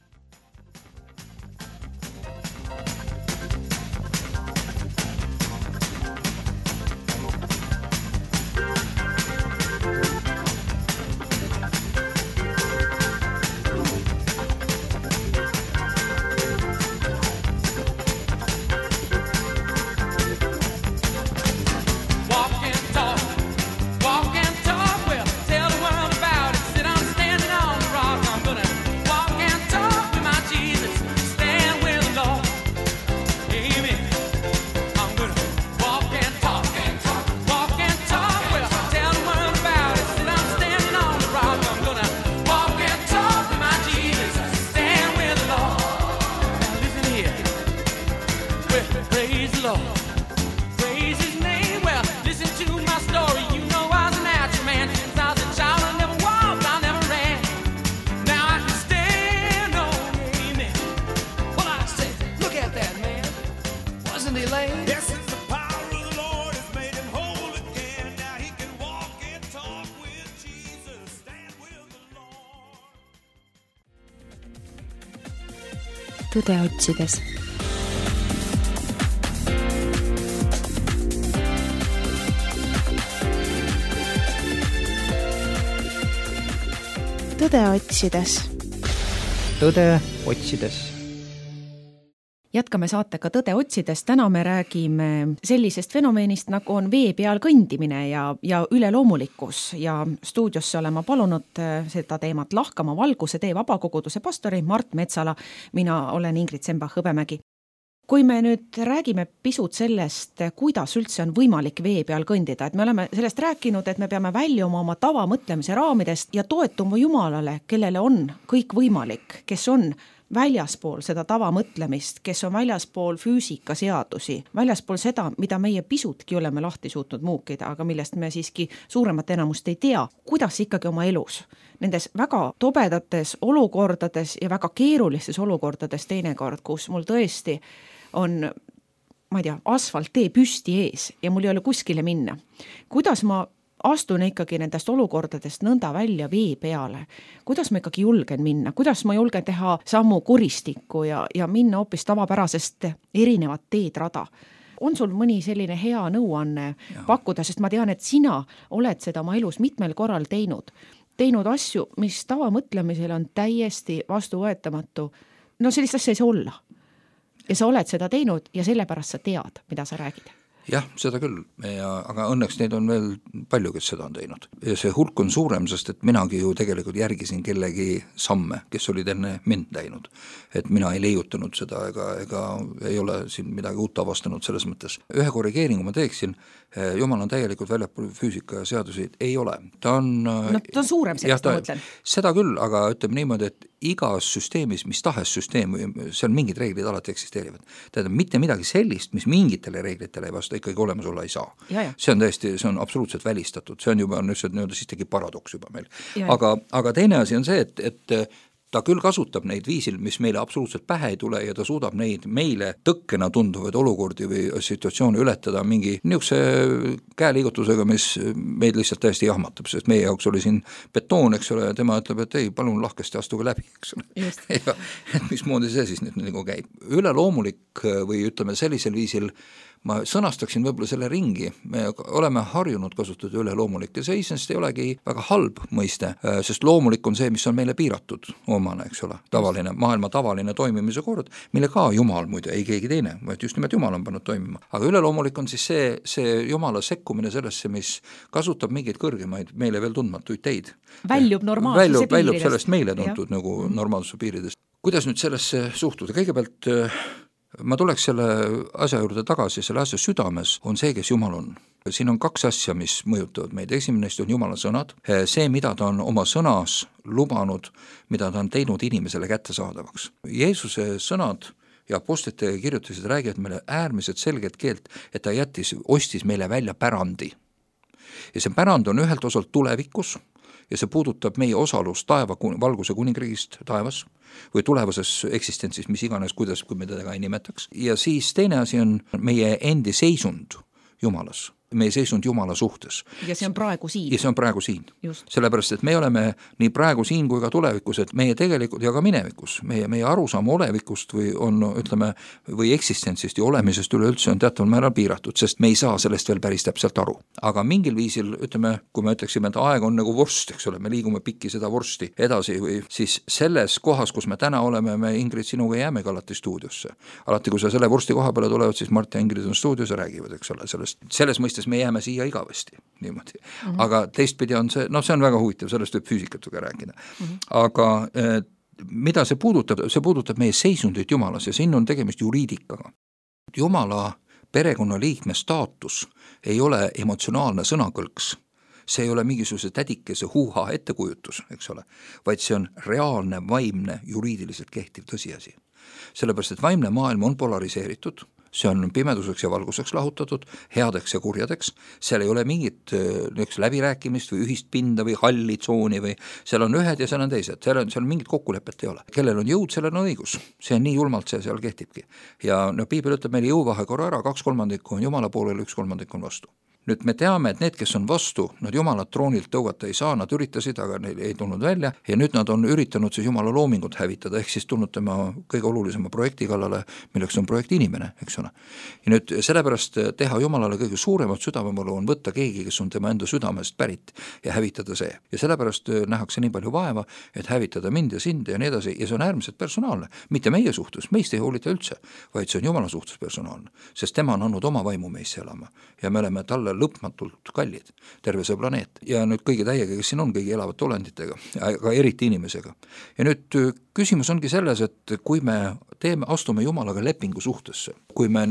S2: Tõde otsides. Tõde otsides.
S3: Tõde otsides.
S6: Jätkame saatega Tõde otsides. Täna me räägime sellisest fenomeenist, nagu on vee peal kõndimine ja üleloomulikkus. Ja stuudiosse olema palunud seda teemat lahkama Valguse tee vabakoguduse pastori Mart Metsala. Mina olen Ingrid Sembach-Hõbemägi. Kui me nüüd räägime pisut sellest, kuidas üldse on võimalik vee peal kõndida, et me oleme sellest rääkinud, et me peame väljuma oma tavamõtlemise raamidest ja toetuma Jumalale, kellele on kõik võimalik, kes on väljaspool seda tavamõtlemist, kes on väljaspool füüsikaseadusi, väljaspool seda, mida meie pisutki oleme lahti suutnud muukida, aga millest me siiski suuremat enamust ei tea. Kuidas ikkagi oma elus, nendes väga tobedates olukordades ja väga keerulistes olukordades teinekord, kus mul tõesti on, ma ei tea, asfalttee püsti ees ja mul ei ole kuskile minna. Kuidas ma astun ikkagi nendest olukordadest nõnda välja vee peale. Kuidas ma ikkagi julgen minna? Kuidas ma julgen teha sammu kuristikku ja minna hoopis tavapärasest erinevat teedrada? On sul mõni selline hea nõuanne pakkuda, sest ma tean, et sina oled seda oma elus mitmel korral teinud asju, mis tavamõtlemisel on täiesti vastuvõetamatu. No sellist asja ei saa olla. Ja sa oled seda teinud ja sellepärast sa tead, mida sa räägid.
S5: jah, seda küll, aga õnneks neid on veel palju, kes seda on teinud. Ja see hulk on suurem, sest et minagi ju tegelikult järgisin kellegi samme, kes olid enne mind läinud. Et mina ei leiutanud seda ega ei ole siin midagi uut avastanud selles mõttes. Ühe korrigeeringu ma teeksin, Jumal on täielikult väljapool füüsika ja seadusi, ei ole. Ta on
S6: suurem sellest, ma mõtlen.
S5: Seda küll, aga ütleme niimoodi, et igas süsteemis, mis tahes süsteem, seal mingid reeglid alati eksisteerivad. Tähendab, mitte midagi sellist, mis mingitele reeglitele ei vasta, ikkagi olemas olla ei saa. See on tõesti, see on absoluutselt välistatud, see on juba nüüd siis tegi paradoks juba meil. Aga teine asi on see, et ta küll kasutab neid viisil, mis meile absoluutselt pähe ei tule ja ta suudab neid meile tõkkena tunduvaid olukordi või situatsioone ületada mingi niisuguse käeliigutusega, mis meid lihtsalt täiesti jahmatab, sest meie jaoks oli siin betoon, eks ole, ja tema ütleb, et ei, palun lahkesti astuge läbi, eks ole. Ja, et mismoodi see siis nüüd nagu käib. Üleloomulik või ütleme sellisel viisil ma sõnastaksin võib-olla selle ringi, me oleme harjunud kasutada üleloomulik ja see iseenesest ei olegi väga halb mõiste, sest loomulik on see, mis on meile piiratud omane, eks ole, tavaline, maailma tavaline toimimise kord, mille ka Jumal muide, ei keegi teine, vaid just nimelt Jumal on pannud toimima. Aga üleloomulik on siis see Jumala sekkumine sellesse, mis kasutab mingeid kõrgemaid meile veel tundmatuid teid.
S6: Väljub normaalsuse piiridest.
S5: Väljub sellest meile tuntud nagu normaalsuse piiridest. Kuidas nüüd sellesse suhtuda? Kõigepealt ma tuleks selle asja juurde tagasi, selle asja südames on see, kes Jumal on. Siin on kaks asja, mis mõjutavad meid. Esimene on Jumala sõnad, see, mida ta on oma sõnas lubanud, mida ta on teinud inimesele kättesaadavaks. Jeesuse sõnad ja apostlite kirjutised räägivad meile äärmiselt selget keelt, et ta ostis meile välja pärandi. Ja see pärand on ühelt osalt tulevikus ja see puudutab meie osalust valguse kuningriigist taevas või tulevases eksistentsis, mis iganes, kuidas, kui me teda ka ei nimetaks. Ja siis teine asi on meie endi seisund Jumalas, meie seisund Jumala suhtes.
S6: Ja see on praegu siin.
S5: Ja see on praegu siin. Sellepärast, et me oleme nii praegu siin kui ka tulevikus, et meie tegelikult ja ka minevikus, meie arusaam olevikust või on, ütleme, või eksistentsist ja olemisest üleüldse on teataval määral piiratud, sest me ei saa sellest veel päris täpselt aru. Aga mingil viisil, ütleme, kui me ütleksime, et aeg on nagu vorst, eks ole, me liigume pikki seda vorsti edasi või siis selles kohas, kus me täna oleme, me Ingrid sinuga jäämegi alati stuudiosse. Alati, kui sa selle vorsti koha peale tulevad, siis Mart ja Ingrid on stuudios ja räägivad, eks ole, selles mõistes me jääme siia igavesti niimoodi. Aga teistpidi on see, see on väga huvitav, sellest võib füüsikatuga rääkida. Aga mida see puudutab? See puudutab meie seisundit Jumalas ja siin on tegemist juriidikaga. Jumala perekonnaliikme staatus ei ole emotsionaalne sõnakõlks. See ei ole mingisuguse tädikese huuha ettekujutus, eks ole, vaid see on reaalne, vaimne, juriidiliselt kehtiv tõsiasi. Sellepärast, et vaimne maailm on polariseeritud, see on pimeduseks ja valguseks lahutatud, headeks ja kurjadeks, seal ei ole mingit läbirääkimist või ühist pinda või halli tsooni või seal on ühed ja seal on teised, seal mingit kokkulepet ei ole. Kellel on jõud, sellel on õigus, see on nii julmalt, see seal kehtibki. Ja piibel ütleb meile jõuvahekorra ära, 2/3 on Jumala poolel, 1/3 on vastu. Nüüd me teame, et need, kes on vastu, nad Jumalat troonilt tõugata ei saa, nad üritasid, aga neil ei tulnud välja ja nüüd nad on üritanud siis Jumala loomingut hävitada, ehk siis tulnud tema kõige olulisema projekti kallale, milleks on projekt inimene, eks ole. Ja nüüd sellepärast teha Jumalale kõige suuremat südamemalu on võtta keegi, kes on tema enda südamest pärit ja hävitada see. Ja sellepärast nähakse nii palju vaeva, et hävitada mind ja sind ja nii edasi ja see on äärmiselt personaalne, mitte meie suhtes, meist ei hoolita üldse, vaid see on Jumala suhtes personaalne, sest tema on andnud oma vaimu meisse elama ja me oleme talle lõpmatult kallid, terve see planeet ja nüüd kõigi täiega, kes siin on, kõigi elavate olenditega, aga eriti inimesega. Ja nüüd küsimus ongi selles, et kui me astume Jumalaga lepingu suhtesse, kui me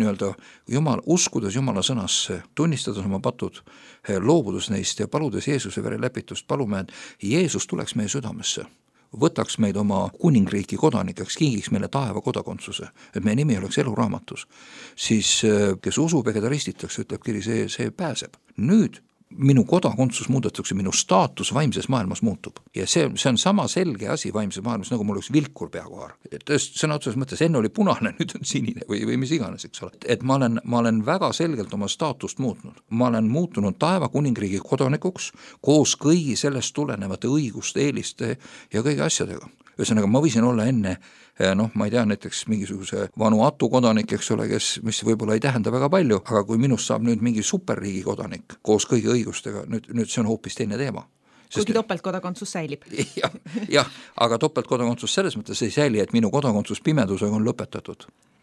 S5: uskudes Jumala sõnasse, tunnistades oma patud, loobudes neist ja paludes Jeesuse verelepitust, palume, et Jeesus tuleks meie südamesse, võtaks meid oma kuningriiki kodanikeks, kingiks meile taeva kodakondsuse, et meie nimi oleks eluraamatus, siis kes usub ja keda ristitakse, ütleb kiri, see pääseb. Nüüd minu kodakondsus muudetakse, minu staatus vaimses maailmas muutub. Ja see on sama selge asi vaimses maailmas, nagu mul oleks vilkur peakohar. Sõna otseses mõttes, enne oli punane, nüüd on sinine või mis iganes, eks ole. Et ma olen väga selgelt oma staatust muutnud. Ma olen muutunud taeva kuningriigi kodanikuks koos kõigi sellest tulenevate õiguste, eeliste ja kõigi asjadega. Ühesõnaga, ma võisin olla enne, ma ei tea, näiteks mingisuguse Vanuatu kodanik, eks ole, mis võib-olla ei tähenda väga palju, aga kui minust saab nüüd mingi superriigi kodanik koos kõigi õigustega, nüüd see on hoopis teine teema.
S6: Kuigi topeltkodakondsus säilib.
S5: Jah, aga topeltkodakondsus selles mõttes ei säili, et minu kodakondsus pimedusega on lõpetatud.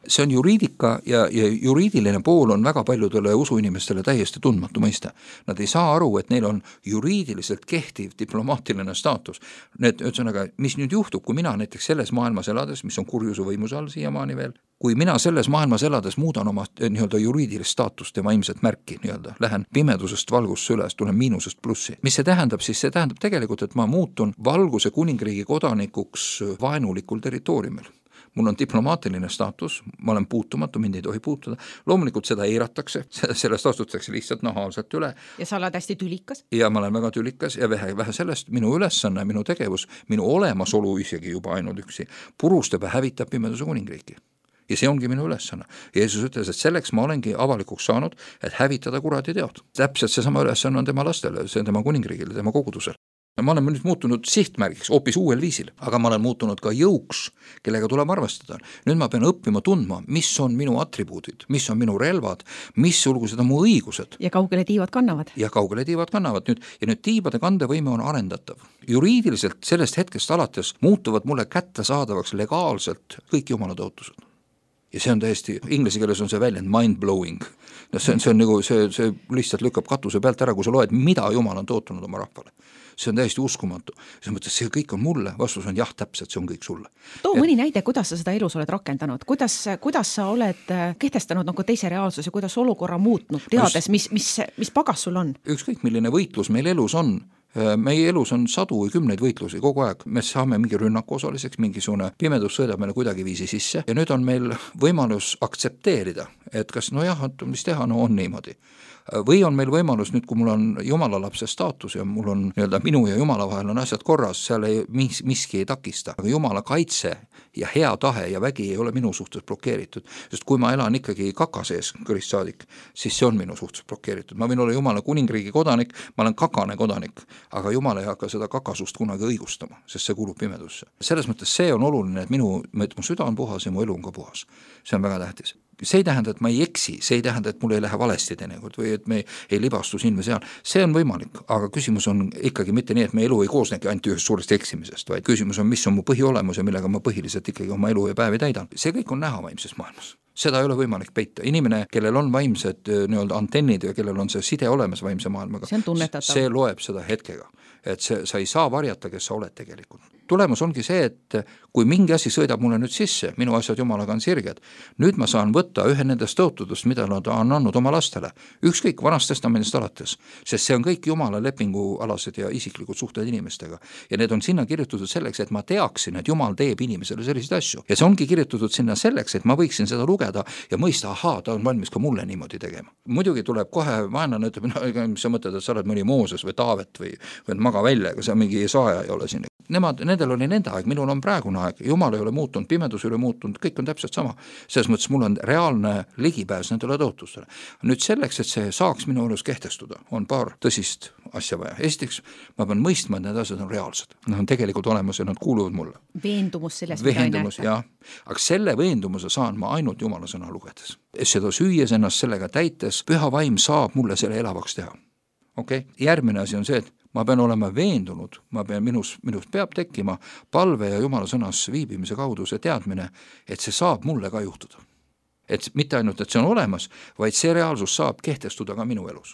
S5: see on juriidika ja juriidiline pool on väga paljudele usuinimestele täiesti tundmatu mõiste. Nad ei saa aru, et neil on juriidiliselt kehtiv diplomaatiline staatus. Need, ühesõnaga, mis nüüd juhtub, kui mina näiteks selles maailmas elades, mis on kurjuse võimuse all siiamaani veel, kui mina selles maailmas elades muudan oma nii-öelda juriidilist staatust ja vaimset märki, nii-öelda, lähen pimedusest valgusse üles, tulen miinusest plussi. Mis see tähendab siis? See tähendab tegelikult, et ma muutun valguse kuningriigi kodanikuks vaenulikul territooriumil. Mul on diplomaatiline staatus, ma olen puutumatu, mind ei tohi puutuda. Loomulikult seda eiratakse, sellest astutakse lihtsalt nahaalselt üle.
S6: Ja sa oled hästi tülikas?
S5: Ja ma olen väga tülikas ja vähe sellest minu ülesanne, minu tegevus, minu olemasolu isegi juba ainult üksi purustab ja hävitab pimeduse kuningriiki. Ja see ongi minu ülesanne. Jeesus ütles, et selleks ma olengi avalikuks saanud, et hävitada kuradi teod. Täpselt seesama ülesanne on tema lastele, see on tema kuningriigile, tema kogudusel. Ma olen nüüd muutunud sihtmärgiks hoopis uuel viisil, aga ma olen muutunud ka jõuks, kellega tuleb arvestada. Nüüd ma pean õppima tundma, mis on minu atribuudid, mis on minu relvad, missugused on mu õigused.
S6: Ja kaugele tiivad kannavad.
S5: Ja kaugele tiivad kannavad. Nüüd tiibade kandevõime on arendatav. Juriidiliselt sellest hetkest alates muutuvad mulle kättesaadavaks legaalselt kõik jumala tõotused. Ja see on täiesti, inglise keeles on see väljend mind-blowing. See on nagu, see lihtsalt lükkab katuse pealt ära, kui sa loed, mida jumal on tõotanud oma rahvale. See on täiesti uskumatu. See mõttes, see kõik on mulle, vastus on jah, täpselt, see on kõik sulle.
S6: Too mõni näide, kuidas sa seda elus oled rakendanud, kuidas sa oled kehtestanud nagu teise reaalsuse, kuidas olukorra muutnud, teades, mis pagas sul on?
S5: Ükskõik, milline võitlus meil elus on, meie elus on sadu või kümneid võitlusi kogu aeg, me saame mingi rünnaku osaliseks, mingisugune pimedus sõidab meile kuidagi viisi sisse ja nüüd on meil võimalus aktsepteerida, et kas no jah, mis teha, no on niimoodi. Või on meil võimalus nüüd, kui mul on jumala lapse staatus ja mul on nii-öelda minu ja jumala vahel on asjad korras, seal miski ei takista, aga jumala kaitse ja hea tahe ja vägi ei ole minu suhtes blokeeritud, sest kui ma elan ikkagi kaka sees kõrist saadik, siis see on minu suhtes blokeeritud. Ma võin olla jumala kuningriigi kodanik, ma olen kakane kodanik, aga jumal ei hakka seda kakasust kunagi õigustama, sest see kulub pimedusse. Selles mõttes see on oluline, et mu süda on puhas ja mu elu on ka puhas. See on väga tähtis. See ei tähenda, et ma ei eksi, see ei tähenda, et mul ei lähe valesti teinekord või et me ei libastu siin või seal. See on võimalik, aga küsimus on ikkagi mitte nii, et meie elu ei koosnegi ainult ühest suurest eksimisest, vaid küsimus on, mis on mu põhiolemus ja millega ma põhiliselt ikkagi oma elu ja päevi täidan. See kõik on näha vaimses maailmas. Seda ei ole võimalik peita. Inimene, kellel on vaimsed nii-öelda antennid ja kellel on see side olemas vaimse maailmaga, see loeb seda hetkega. Et sa ei saa varjata, kes sa oled tegelikult. Tulemus ongi see, et kui mingi asi sõidab mulle nüüd sisse, minu asjad jumalaga on sirged, nüüd ma saan võtta ühe nendest tõotudest, mida nad on andnud oma lastele, ükskõik Vanast testamendist alates, sest see on kõik jumala lepingualased ja isiklikud suhted inimestega. Ja need on sinna kirjutatud selleks, et ma teaksin, et jumal teeb inimesele selliseid asju. Ja see ongi kirjutatud sinna selleks, et ma võiksin seda lugeda ja mõista, ta on valmis ka mulle niimoodi tegema. Muidugi tuleb kohe vaenlane, ütleb, mis sa mõtled, et sa oled mõni Mooses või Taavet või maga välja, ega see mingi Jesaja ei ole siin. Nendel oli nende aeg, minul on praegune aeg, jumal ei ole muutunud, pimedus ei ole muutunud, kõik on täpselt sama. Selles mõttes mul on reaalne ligipääs nendele tõotustele. Nüüd selleks, et see saaks minu elus kehtestuda, on paar tõsist asja vaja. Esiteks, ma pean mõistma, et need asjad on reaalsed. Nad on tegelikult olemas ja nad kuuluvad mulle.
S6: Veendumus selles, mida ei näeta.
S5: Jah. Aga selle veendumuse saan ma ainult jumala sõna lugedes. Seda süües ennast sellega täites, püha vaim saab mulle selle elavaks teha. Okay? Järgmine asi on see, et ma pean olema veendunud, minus peab tekkima palve ja jumala sõnas viibimise kaudu see teadmine, et see saab mulle ka juhtuda. Et mitte ainult, et see on olemas, vaid see reaalsus saab kehtestuda ka minu elus.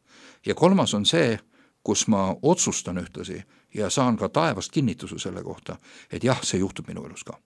S5: Ja kolmas on see, kus ma otsustan ühtlasi ja saan ka taevast kinnituse selle kohta, et jah, see juhtub minu elus ka.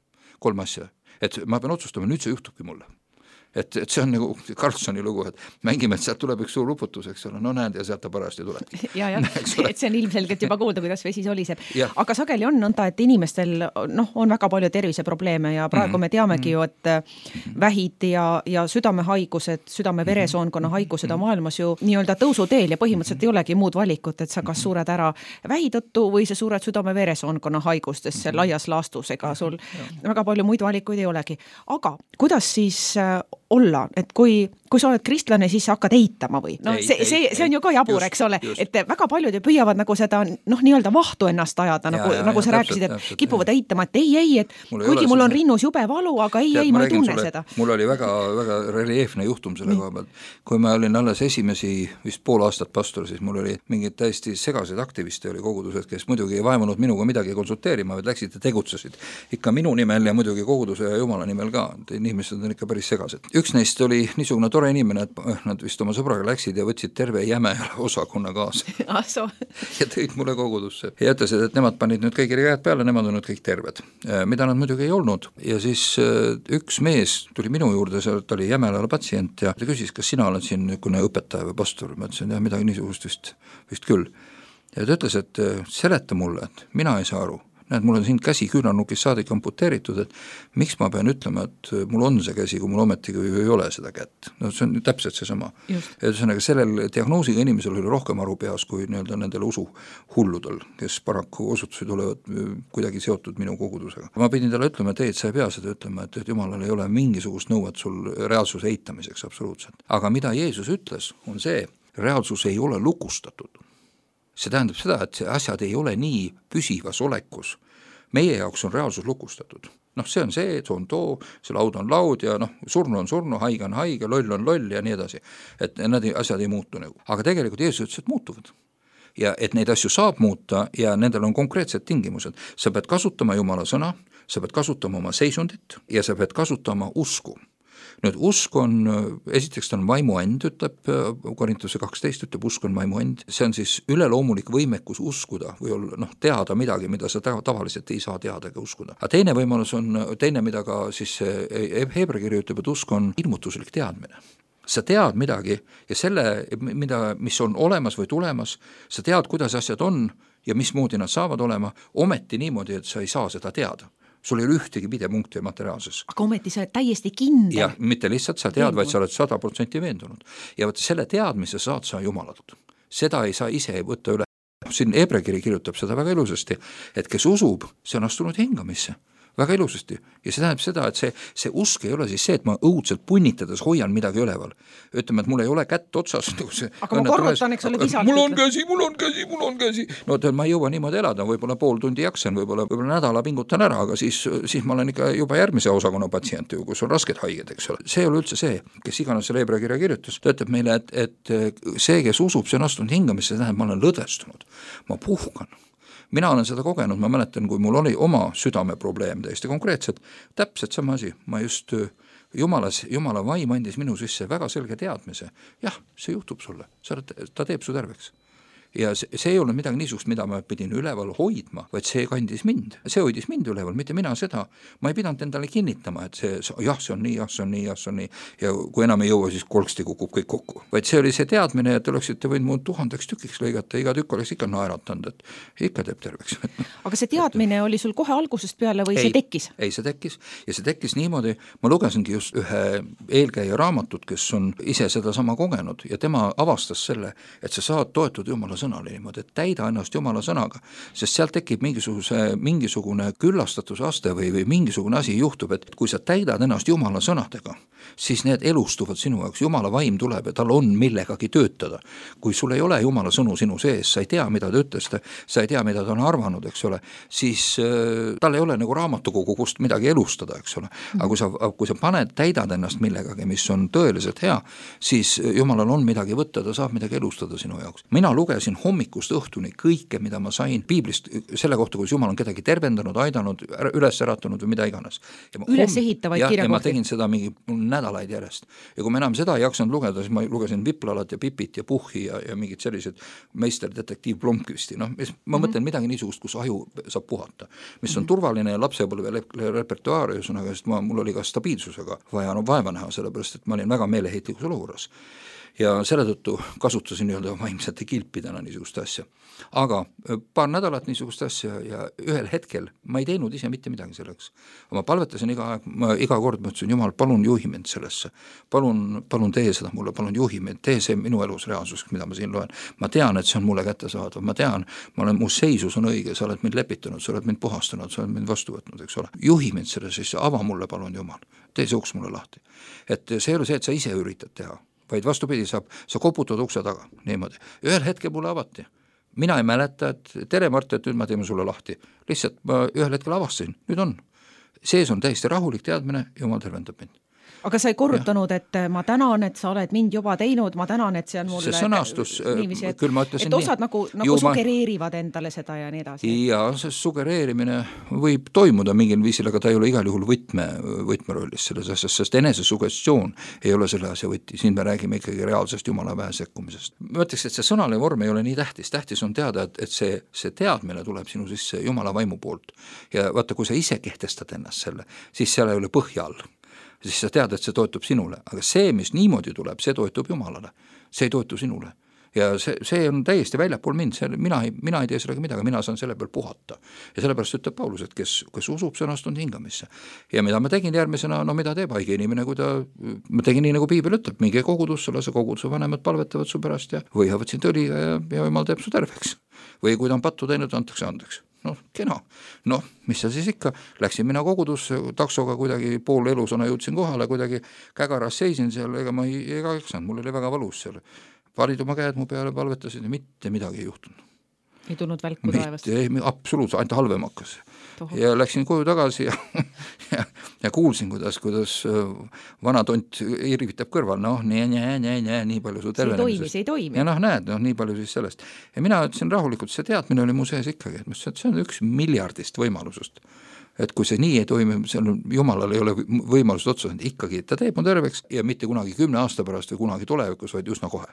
S5: 3 asja, et ma pean otsustama, nüüd see juhtubki mulle. Et see on nagu Carlsoni lugu, et mängime, et sealt tuleb üks suur uputus, eks ole, no näed ja sealt ta parajasti tulebki.
S6: Et see on ilmselgelt juba kuulda, kuidas vesi soliseb. Aga sageli on nõnda, et inimestel on väga palju terviseprobleeme ja praegu me teamegi ju, et vähid ja südamehaigused, südame-veresoonkonna haigused on maailmas ju nii-öelda tõusuteel ja põhimõtteliselt ei olegi muud valikut, et sa kas suured ära vähi tõttu või sa suured südame-veresoonkonna haigustest see laias laastus, ega sul väga palju muid valikuid ei olegi. Aga kuidas siis olla, et kui kui sa oled kristlane, siis sa hakkad eitama või? No see on ju ka jabur, eks ole, et väga paljud ju püüavad nagu seda nii-öelda vahtu ennast ajada, nagu sa rääkisid, et kipuvad eitama, et ei, et kuigi mul on rinnus jube valu, aga ei, ma ei tunne seda.
S5: Mul oli väga reljeefne juhtum selle koha pealt. Kui ma olin alles esimesi vist pool aastat pastor, siis mul oli mingid täiesti segased aktiviste oli kogudused, kes muidugi ei vaevunud minuga midagi konsulteerima, vaid läksid ja tegutsesid. Ikka minu nimel ja muidugi koguduse ja Jumala nimel ka. Inimesed on ikka päris segased. Üks neist oli niisugune tore inimene, et nad vist oma sõbraga läksid ja võtsid terve Jämejala osakonna kaasa. Ja tõid mulle kogudusse. Ja ütlesid, et nemad panid nüüd kõigile käed peale, nemad on nüüd kõik terved. Mida nad muidugi ei olnud. Ja siis üks mees tuli minu juurde, sealt oli Jämejala patsient ja ta küsis, kas sina oled siin niisugune õpetaja või pastor. Ma ütlesin, jah, midagi niisugust vist küll. Ja ta ütles, et seleta mulle, et mina ei saa aru. Näed, mul on siin käsi küünarnukis saadik amputeeritud, et miks ma pean ütlema, et mul on see käsi, kui mul ometigi ei ole seda kätt. No see on täpselt seesama. Ja sellel diagnoosiga inimesel oli rohkem aru peas kui nendel usu hulludel, kes paraku osutusid olevat kuidagi seotud minu kogudusega. Ma pidin talle ütlema, et sa ei pea seda ütlema, et Jumalal ei ole mingisugust nõuet sul reaalsuse eitamiseks absoluutselt. Aga mida Jeesus ütles, on see, reaalsus ei ole lukustatud. See tähendab seda, et asjad ei ole nii püsivas olekus. Meie jaoks on reaalsus lukustatud. See on see too, see laud on laud ja surnu on surnu, haige on haige, loll on loll ja nii edasi. Et need asjad ei muutu nagu. Aga tegelikult Jeesus ütles, et muutuvad. Ja et neid asju saab muuta ja nendel on konkreetsed tingimused. Sa pead kasutama Jumala sõna, sa pead kasutama oma seisundit ja sa pead kasutama usku. Nüüd usk on, esiteks ta on vaimuand, ütleb Korintuse 12, ütleb usk on vaimuand, see on siis üleloomulik võimekus uskuda või olla, teada midagi, mida sa tavaliselt ei saa teada ega uskuda. Aga teine võimalus on, teine mida ka siis Hebra kiri ütleb, et usk on ilmutuslik teadmine. Sa tead midagi ja selle, mis on olemas või tulemas, sa tead, kuidas asjad on ja mismoodi nad saavad olema, ometi niimoodi, et sa ei saa seda teada. Sul ei ole ühtegi pidepunkti materiaalses.
S6: Aga ometi sa oled täiesti kindel.
S5: Ja mitte lihtsalt sa tead, vaid sa oled 100% veendunud. Ja võtta selle teadmise saad sa Jumalatult. Seda ei saa ise võtta üle. Siin Hebra kiri kirjutab seda väga ilusasti, et kes usub, see on astunud hingamisse. Väga ilusasti. Ja see tähendab seda, et see usk ei ole siis see, et ma õudselt punnitades hoian midagi üleval. Ütleme, et mul ei ole kätt otsas.
S6: Aga ma korrutan, eks ole visalt.
S5: Mul on käsi. No ma ei jõua niimoodi elada, võib-olla pool tundi jaksen, võib-olla nädala pingutan ära, aga siis ma olen ikka juba järgmise osakonna patsient, kus on rasked haiged, eks ole. See ei ole üldse see, kes iganes selle Hebra kirja kirjutas. Ta ütleb meile, et see, kes usub, see on astunud hingamisse, see tähendab, ma olen lõdvestunud. Ma puhkan. Mina olen seda kogenud, ma mäletan, kui mul oli oma südameprobleem täiesti konkreetselt, täpselt sama asi, ma just Jumala vaim andis minu sisse väga selge teadmise, jah, see juhtub sulle, ta teeb su terveks. Ja see ei olnud midagi niisugust, mida ma pidin üleval hoidma, vaid see kandis mind. See hoidis mind üleval, mitte mina seda. Ma ei pidanud endale kinnitama, et see on nii. Ja kui enam ei jõua, siis kolksti kukub kõik kokku. Vaid see oli see teadmine, et oleksite võinud mu 1000 tükiks lõigata, iga tükk oleks ikka naeratanud, et ikka teeb terveks.
S6: Aga see teadmine oli sul kohe algusest peale või see tekkis?
S5: Ei, see tekkis. Ja see tekkis niimoodi, ma lugesingi just ühe eelkäija raamatut, kes on ise seda sama kogenud ja tema avastas selle, et sa saad toetuda Jumala sõnale niimoodi, et täida ennast Jumala sõnaga, sest sealt tekib mingisugune küllastatuse aste või mingisugune asi juhtub, et kui sa täidad ennast Jumala sõnadega, siis need elustuvad sinu jaoks, Jumala vaim tuleb ja tal on millegagi töötada. Kui sul ei ole Jumala sõnu sinu sees, sa ei tea, mida ta ütles, sa ei tea, mida ta on arvanud, eks ole, siis tal ei ole nagu raamatukogu, kust midagi elustada, eks ole. Aga kui sa täidad ennast millegagi, mis on tõeliselt hea, siis Jumalal on midagi võtta, ta saab midagi elustada sinu jaoks. Mina lugesin hommikust õhtuni kõike, mida ma sain Piiblist selle kohta, kus Jumal on kedagi tervendanud, aidanud, üles äratanud või mida iganes.
S6: Üles ehitavaid kirjakohti.
S5: Ja ma tegin seda mingi nädalaid järjest. Ja kui ma enam seda ei jaksanud lugeda, siis ma lugesin Viplalat ja Pipit ja Puhhi ja mingid sellised meisterdetektiiv Blomqvisti. Ma mõtlen midagi niisugust, kus aju saab puhata. Mis on turvaline ja lapsepõlve repertuaar, sest mul oli ka stabiilsusega vaja vaeva näha, sellepärast, et ma olin väga meeleheitlikus olukorras. ja selle tõttu kasutasin nii-öelda vaimsete kilpidena niisugust asja. Aga paar nädalat niisugust asja ja ühel hetkel ma ei teinud ise mitte midagi selleks. Ma palvetasin iga kord, ma ütlesin, Jumal, palun juhi mind sellesse, palun tee seda mulle, palun juhi mind, tee see minu elus reaalsus, mida ma siin loen. Ma tean, et see on mulle kätte saadav, ma tean, mu seisus on õige, sa oled mind lepitanud, sa oled mind puhastanud, sa oled mind vastu võtnud, eks ole. Juhi mind selle sisse, ava mulle, palun Jumal, tee see uks mulle lahti. Et see ei ole see, et sa ise üritad teha, vaid vastupidi, sa koputad ukse taga, niimoodi. Ühel hetkel mulle avati. Mina ei mäleta, et tere Mart, et nüüd ma teeme sulle lahti. Lihtsalt ma ühel hetkel avastasin, nüüd on. Sees on täiesti rahulik teadmine, Jumal tervendab mind.
S6: Aga sa ei korrutanud, et ma tänan, et sa oled mind juba teinud, ma tänan, et see on mulle
S5: see sõnastus,
S6: niiviisi,
S5: küll ma ütlesin
S6: et osad nagu sugereerivad endale seda ja nii edasi.
S5: Ja see sugereerimine võib toimuda mingil viisil, aga ta ei ole igal juhul võtmerollis selles asjas, sest enesesugestioon ei ole selle asja võti, siin me räägime ikkagi reaalsest Jumala väe sekkumisest. Ma ütleks, et see sõnale vorm ei ole nii tähtis on teada, et see teadmine tuleb sinu sisse Jumala vaimu poolt ja vaata, kui sa ise kehtestad ennast selle, siis seal ei ole põhja all. Siis sa tead, et see toetub sinule, aga see, mis niimoodi tuleb, see toetub Jumalale, see ei toetu sinule. Ja see on täiesti väljapool mind, mina ei tee sellega midagi, mina saan selle peal puhata. Ja sellepärast ütleb Paulus, et kes usub, see on astunud hingamisse. Ja mida ma tegin järgmisena, mida teeb haige inimene, kui ma tegin nii, nagu Piibel ütleb, minge kogudusse, lase koguduse vanemad palvetavad su pärast ja võihavad sind õliga ja Jumal teeb su terveks. Või kui ta on pattu teinud, antakse andeks. Kena. Mis seal siis ikka, läksin mina kogudusse, taksoga kuidagi pool elusana jõudsin kohale, kuidagi kägaras seisin seal, ega ma ei eksanud, mul oli väga valus seal. Parid oma käed mu peale, palvetasid ja mitte midagi ei juhtunud.
S6: Ei tulnud välku taevast?
S5: Ei, absoluutselt, ainult halvem hakkas. Ja läksin koju tagasi ja kuulsin, kuidas vana tont irvitab kõrval, nii palju su tervenemisest.
S6: See ei toimi.
S5: Ja näed, nii palju siis sellest. Ja mina ütlesin rahulikult, see teadmine oli mu sees ikkagi, et see on 1 miljardist võimalusust. Et kui see nii ei toimi, Jumalal ei ole võimalust otsustada, ikkagi ta teeb mu terveks ja mitte kunagi 10 aasta pärast või kunagi tulevikus, vaid üsna kohe.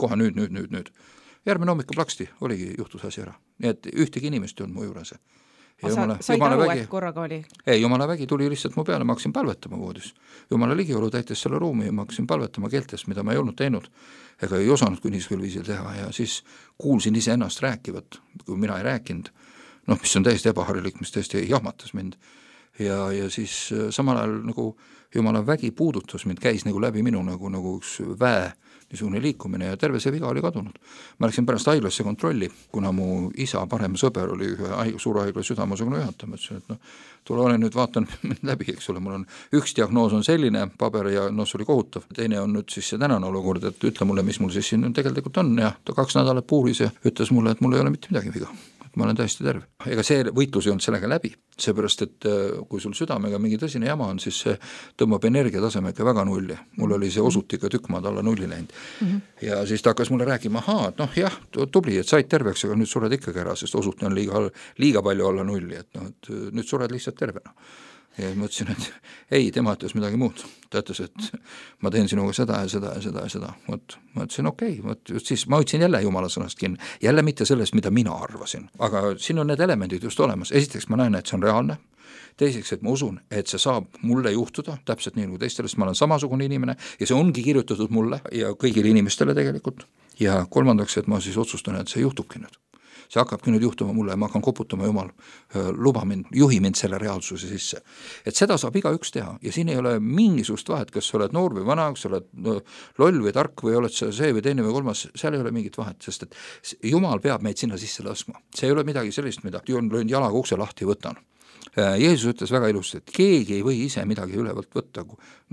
S5: Nüüd. Järgmine hommikul plaksti oligi juhtus asi ära. Nii et ühtegi inimest on mu juures.
S6: Said aru, et korraga oli?
S5: Ei, Jumala vägi tuli lihtsalt mu peale, ma hakkasin palvetama voodis. Jumala ligiolu täitis selle ruumi ja ma hakkasin palvetama keeltes, mida ma ei olnud teinud ega ei osanud kui niisugusel viisil teha ja siis kuulsin ise ennast rääkivat, kui mina ei rääkinud, mis on täiesti ebaharilik, mis täiesti jahmatas mind ja siis samal ajal nagu Jumala vägi puudutas mind, käis nagu läbi minu nagu üks väe niisugune liikumine ja terve see viga oli kadunud. Ma läksin pärast haiglasse kontrolli, kuna mu isa parem sõber oli ühe suure haigla südameosakonna juhataja, ma ütlesin, et tule ole nüüd vaatan läbi, eks ole, mul on üks diagnoos on selline paber ja see oli kohutav, teine on nüüd siis see tänane olukord, et ütle mulle, mis mul siis siin tegelikult on ja ta 2 nädalat puuris ja ütles mulle, et mul ei ole mitte midagi viga. Ma olen täiesti terve. Ega see võitlus ei olnud sellega läbi, seepärast, et kui sul südamega mingi tõsine jama on, siis see tõmbab energiataseme ikka väga nulli. Mul oli see osut ikka tükk maad alla nulli läinud. Ja siis ta hakkas mulle rääkima, tubli, et said terveks, aga nüüd sured ikkagi ära, sest osut on liiga palju alla nulli, et nüüd sured lihtsalt tervena. Ja ma ütlesin, et ei, tema ütles midagi muud. Ta ütles, et ma teen sinuga seda ja seda ja seda ja seda. Ma ütlesin, okei. Siis ma ütlesin jälle Jumala sõnast kinni. Jälle mitte sellest, mida mina arvasin. Aga siin on need elemendid just olemas. Esiteks ma näen, et see on reaalne. Teiseks, et ma usun, et see saab mulle juhtuda, täpselt nii nagu teistele, sest ma olen samasugune inimene ja see ongi kirjutatud mulle ja kõigile inimestele tegelikult. Ja kolmandaks, et ma siis otsustan, et see juhtubki nüüd. See hakkabki nüüd juhtuma mulle ja ma hakkan koputama, Jumal, luba mind, juhi mind selle reaalsuse sisse. Et seda saab igaüks teha ja siin ei ole mingisugust vahet, kas sa oled noor või vana, kas sa oled loll või tark või oled sa see või teine või kolmas, seal ei ole mingit vahet, sest et Jumal peab meid sinna sisse laskma. See ei ole midagi sellist, mida löön jalaga ukse lahti ja võtan. Jeesus ütles väga ilusti, et keegi ei või ise midagi ülevalt võtta,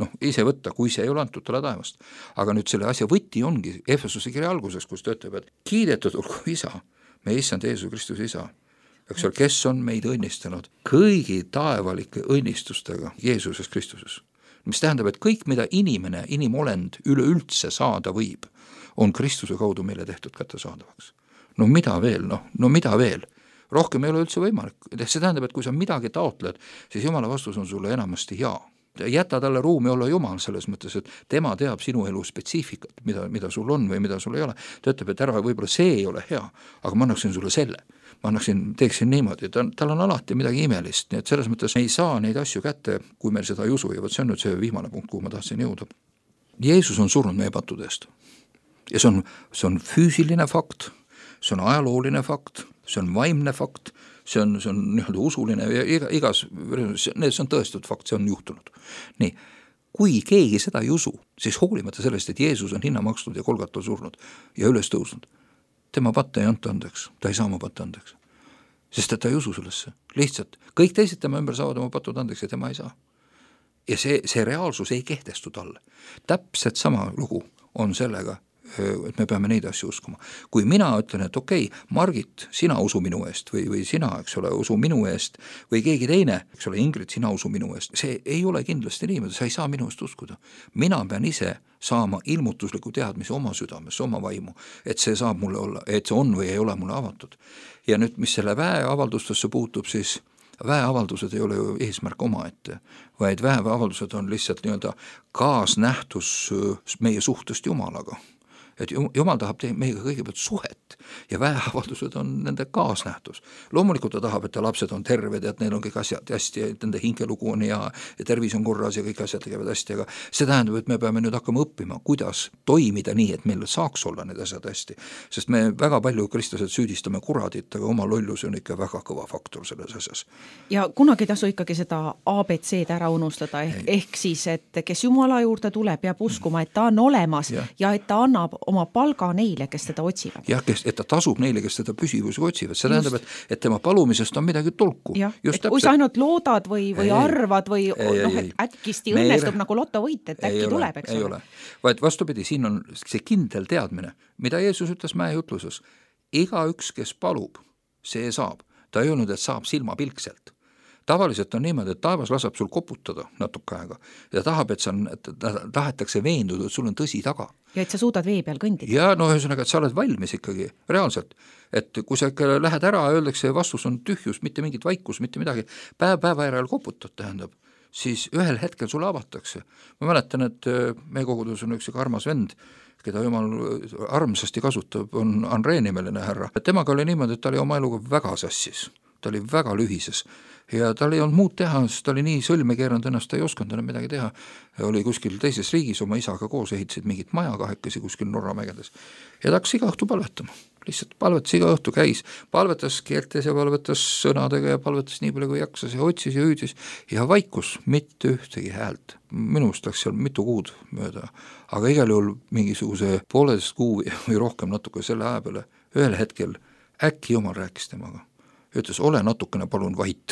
S5: kui see ei ole antud talle taevast. Aga nüüd selle asja võti ongi Efesuse kirja alguses, kus ta ütleb, et kiidetud olgu isa, meie issand Jeesus Kristuse isa, kes on meid õnnistanud kõigi taevalike õnnistustega Jeesuses Kristuses. Mis tähendab, et kõik, mida inimolend üleüldse saada võib, on Kristuse kaudu meile tehtud kättesaadavaks. Mida veel? Rohkem ei ole üldse võimalik. See tähendab, et kui sa midagi taotled, siis Jumala vastus on sulle enamasti jaa. Jäta talle ruumi olla Jumal selles mõttes, et tema teab sinu elu spetsiifikat, mida sul on või mida sul ei ole. Ta ütleb, et ära võib-olla see ei ole hea, aga ma annaksin sulle selle. Ma teeksin niimoodi, tal on alati midagi imelist, nii et selles mõttes ei saa neid asju kätte, kui meil seda ei usu ja see on nüüd see viimane punkt, kuhu ma tahtsin jõuda. Jeesus on surnud meie pattude eest. ja see on füüsiline fakt, see on ajalooline fakt, see on vaimne fakt, see on nii-öelda usuline ja igas, see on tõestatud fakt, see on juhtunud. Nii, kui keegi seda ei usu, siis hoolimata sellest, et Jeesus on hinna maksnud ja Golgatal surnud ja üles tõusnud, tema patte ei anta andeks, ta ei saa oma patte andeks. Sest et ta ei usu sellesse, lihtsalt. Kõik teised tema ümber saavad oma patud andeks ja tema ei saa. Ja see reaalsus ei kehtestu talle. Täpselt sama lugu on sellega, et me peame neid asju uskuma. Kui mina ütlen, et okei, Margit, sina usu minu eest või sina, eks ole, usu minu eest või keegi teine, eks ole, Ingrid, sina usu minu eest, see ei ole kindlasti niimoodi, sa ei saa minu eest uskuda. Mina pean ise saama ilmutusliku teadmise oma südamesse, oma vaimu, et see saab mulle olla, et see on või ei ole mulle avatud. Ja nüüd, mis selle väeavaldustesse puutub, siis väeavaldused ei ole ju eesmärk omaette, vaid väeavaldused on lihtsalt nii-öelda kaasnähtus meie suhtest Jumalaga. Et Jumal tahab meiega kõigepealt suhet ja väeavaldused on nende kaasnähtus. Loomulikult ta tahab, et ta lapsed on terved ja et neil on kõik asjad hästi ja nende hingelugu on ja tervis on korras ja kõik asjad tegevad hästi, aga see tähendab, et me peame nüüd hakkama õppima, kuidas toimida nii, et meil saaks olla need asjad hästi. Sest me väga palju kristlased süüdistame kuradit, aga oma lollus on ikka väga kõva faktor selles asjas.
S6: Ja kunagi tasu ikkagi seda ABC-d ära unustada, ehk siis, et kes Jumala juurde tuleb, peab uskuma, et ta on olemas ja et ta annab oma palga neile, kes teda otsivad.
S5: Jah, et ta tasub neile, kes teda püsivusi otsivad. See tähendab, et tema palumisest on midagi tolku.
S6: Jah, et kui sa ainult loodad või arvad või et äkkisti õnnestub nagu lotovõit, et äkki tuleb, eks
S5: ole. Ei ole. Vaid vastupidi, siin on see kindel teadmine, mida Jeesus ütles mäejutluses. Igaüks, kes palub, see saab. Ta ei öelnud, et saab silmapilkselt. Tavaliselt on niimoodi, et taevas laseb sul koputada natuke aega ja tahab, et tahetakse veenduda, et sul on tõsi taga.
S6: Ja et sa suudad vee peal kõndida.
S5: Ja ühesõnaga, et sa oled valmis ikkagi, reaalselt. Et kui sa lähed ära ja öeldakse, vastus on tühjus, mitte mingit vaikus, mitte midagi, päeva järel koputad, tähendab, siis ühel hetkel sulle avatakse. Ma mäletan, et meie kogudus on üks armas vend, keda Jumal armsasti kasutab, on Andre nimeline härra. Temaga oli niimoodi, et ta oli oma eluga väga sassis. Ta oli väga lühises ja tal ei olnud muud teha, sest ta oli nii sõlme keeranud ennast, ta ei osanud enam midagi teha. Oli kuskil teises riigis oma isaga koos, ehitasid mingit maja kahekesi kuskil Norra mägedes ja ta hakkas iga õhtu palvetama. Lihtsalt palvetas iga õhtu, käis, palvetas keeltes ja palvetas sõnadega ja palvetas nii palju kui jaksas ja otsis ja hüüdis ja vaikus, mitte ühtegi häält. Minust läks seal mitu kuud mööda, aga igal juhul mingisuguse 1,5 kuu või rohkem natuke selle aja peale ühel hetkel äkki Jumal rääkis temaga. Ütles, ole natukene palun vait.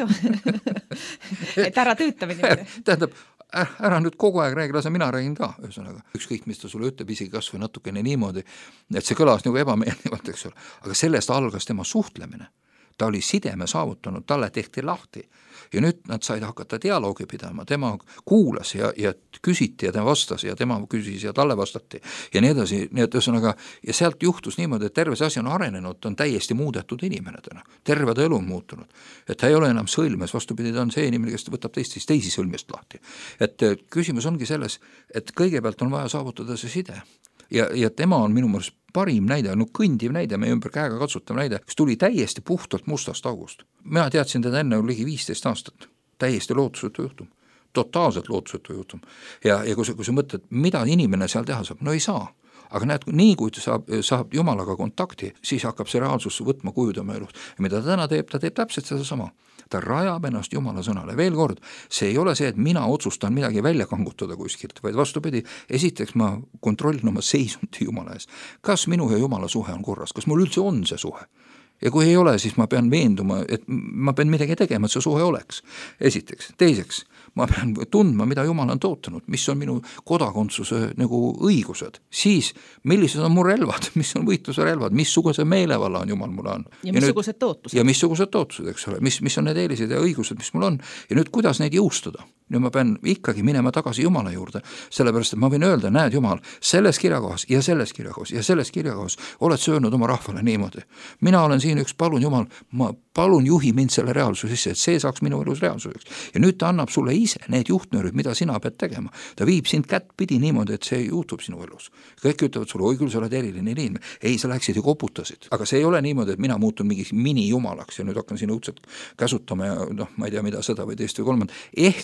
S6: Et ära töötamine.
S5: Tähendab, ära nüüd kogu aeg räägi, lase mina räägin ka, ühesõnaga. Ükskõik, mis ta sulle ütleb, isegi kas või natukene niimoodi, et see kõlas nagu ebameeldivalt, eks ole. Aga sellest algas tema suhtlemine. Ta oli sideme saavutanud, talle tehti lahti. Ja nüüd nad said hakata dialoogi pidama, tema kuulas ja küsiti ja ta vastas ja tema küsis ja talle vastati ja nii edasi, nii et ühesõnaga, ja sealt juhtus niimoodi, et terve see asi on arenenud, ta on täiesti muudetud inimene täna, terve ta elu on muutunud, et ta ei ole enam sõlmes, vastupidi, ta on see inimene, kes võtab teisi sõlmest lahti. Et küsimus ongi selles, et kõigepealt on vaja saavutada see side ja tema on minu mõttes parim näide, kõndiv näide, meie ümber käega katsutav näide, kes tuli täiesti puhtalt mustast august. Mina teadsin teda enne ligi 15 aastat, täiesti lootusetu juhtum, totaalselt lootusetu juhtum. Ja kui sa mõtled, mida inimene seal teha saab, no ei saa. Aga näed, nii kui ta saab Jumalaga kontakti, siis hakkab see reaalsus võtma kujudama elust. Ja mida ta täna teeb, ta teeb täpselt seda sama. Ta rajab ennast Jumala sõnale. Veel kord, see ei ole see, et mina otsustan midagi välja kangutada kuskilt, vaid vastupidi, esiteks ma kontrollin oma seisundi Jumala ees. Kas minu ja Jumala suhe on korras? Kas mul üldse on see suhe? Ja kui ei ole, siis ma pean veenduma, et ma pean midagi tegema, et see suhe oleks. Esiteks. Teiseks, ma pean tundma, mida Jumal on tootanud, mis on minu kodakondsuse nagu õigused. Siis, millised on mu relvad, mis on võitluse relvad, missuguse meelevalla on Jumal mulle andnud.
S6: Ja missugused tootused.
S5: Ja missugused tootused, eks ole, mis on need eelised ja õigused, mis mul on. Ja nüüd, kuidas neid jõustada? Nüüd ma pean ikkagi minema tagasi Jumala juurde, sellepärast, et ma võin öelda, näed Jumal, selles kirjakohas ja selles kirjakohas ja selles kirjakohas oled söönud oma rahvale niimoodi. Mina olen siin üks, palun Jumal, ma palun juhi mind selle reaalsuse sisse, et see saaks minu elus reaalsuseks. Ja nüüd ta annab sulle ise need juhtnöörid, mida sina pead tegema. Ta viib sind kättpidi niimoodi, et see juhtub sinu elus. Kõik ütlevad sulle, oi küll, sa oled eriline inimene. Ei, sa läksid ja koputasid. Aga see ei ole niimoodi, et mina muutun mingi mini-jumalaks ja nüüd hakkan siin õudselt käsutama ja ma ei tea, mida seda või teist või kolmand. Ehkki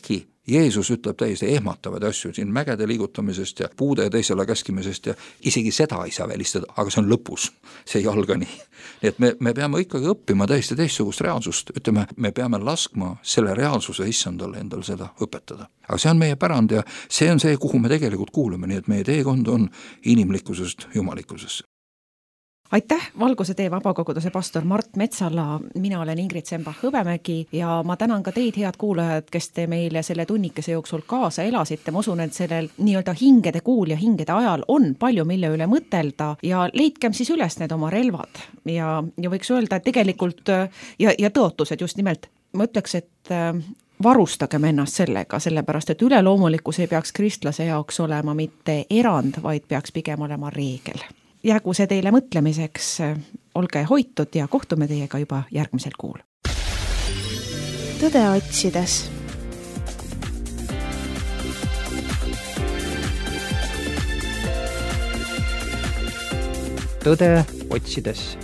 S5: Jeesus ütleb täiesti ehmatavaid asju siin mägede liigutamisest ja puude teisele käskimisest ja isegi seda ei saa välistada, aga see on lõpus, see ei alga nii. Nii et me peame ikkagi õppima täiesti teistsugust reaalsust, ütleme, me peame laskma selle reaalsuse issandale endal seda õpetada. Aga see on meie pärand ja see on see, kuhu me tegelikult kuulume, nii et meie teekond on inimlikkusest jumalikkusesse.
S6: Aitäh, Valguse tee vabakoguduse pastor Mart Metsala, mina olen Ingrid Sembach-Hõbemägi ja ma tänan ka teid, head kuulajad, kes te meile selle tunnikese jooksul kaasa elasite. Ma usun, et sellel nii-öelda hingede kuul ja hingede ajal on palju, mille üle mõtelda ja leidkem siis üles need oma relvad ja võiks öelda, et tegelikult ja tõotused just nimelt, ma ütleks, et varustagem ennast sellega, sellepärast, et üleloomulikkus ei peaks kristlase jaoks olema mitte erand, vaid peaks pigem olema reegel. Jäägu see teile mõtlemiseks, olge hoitud ja kohtume teiega juba järgmisel kuul.
S2: Tõde otsides.
S3: Tõde otsides.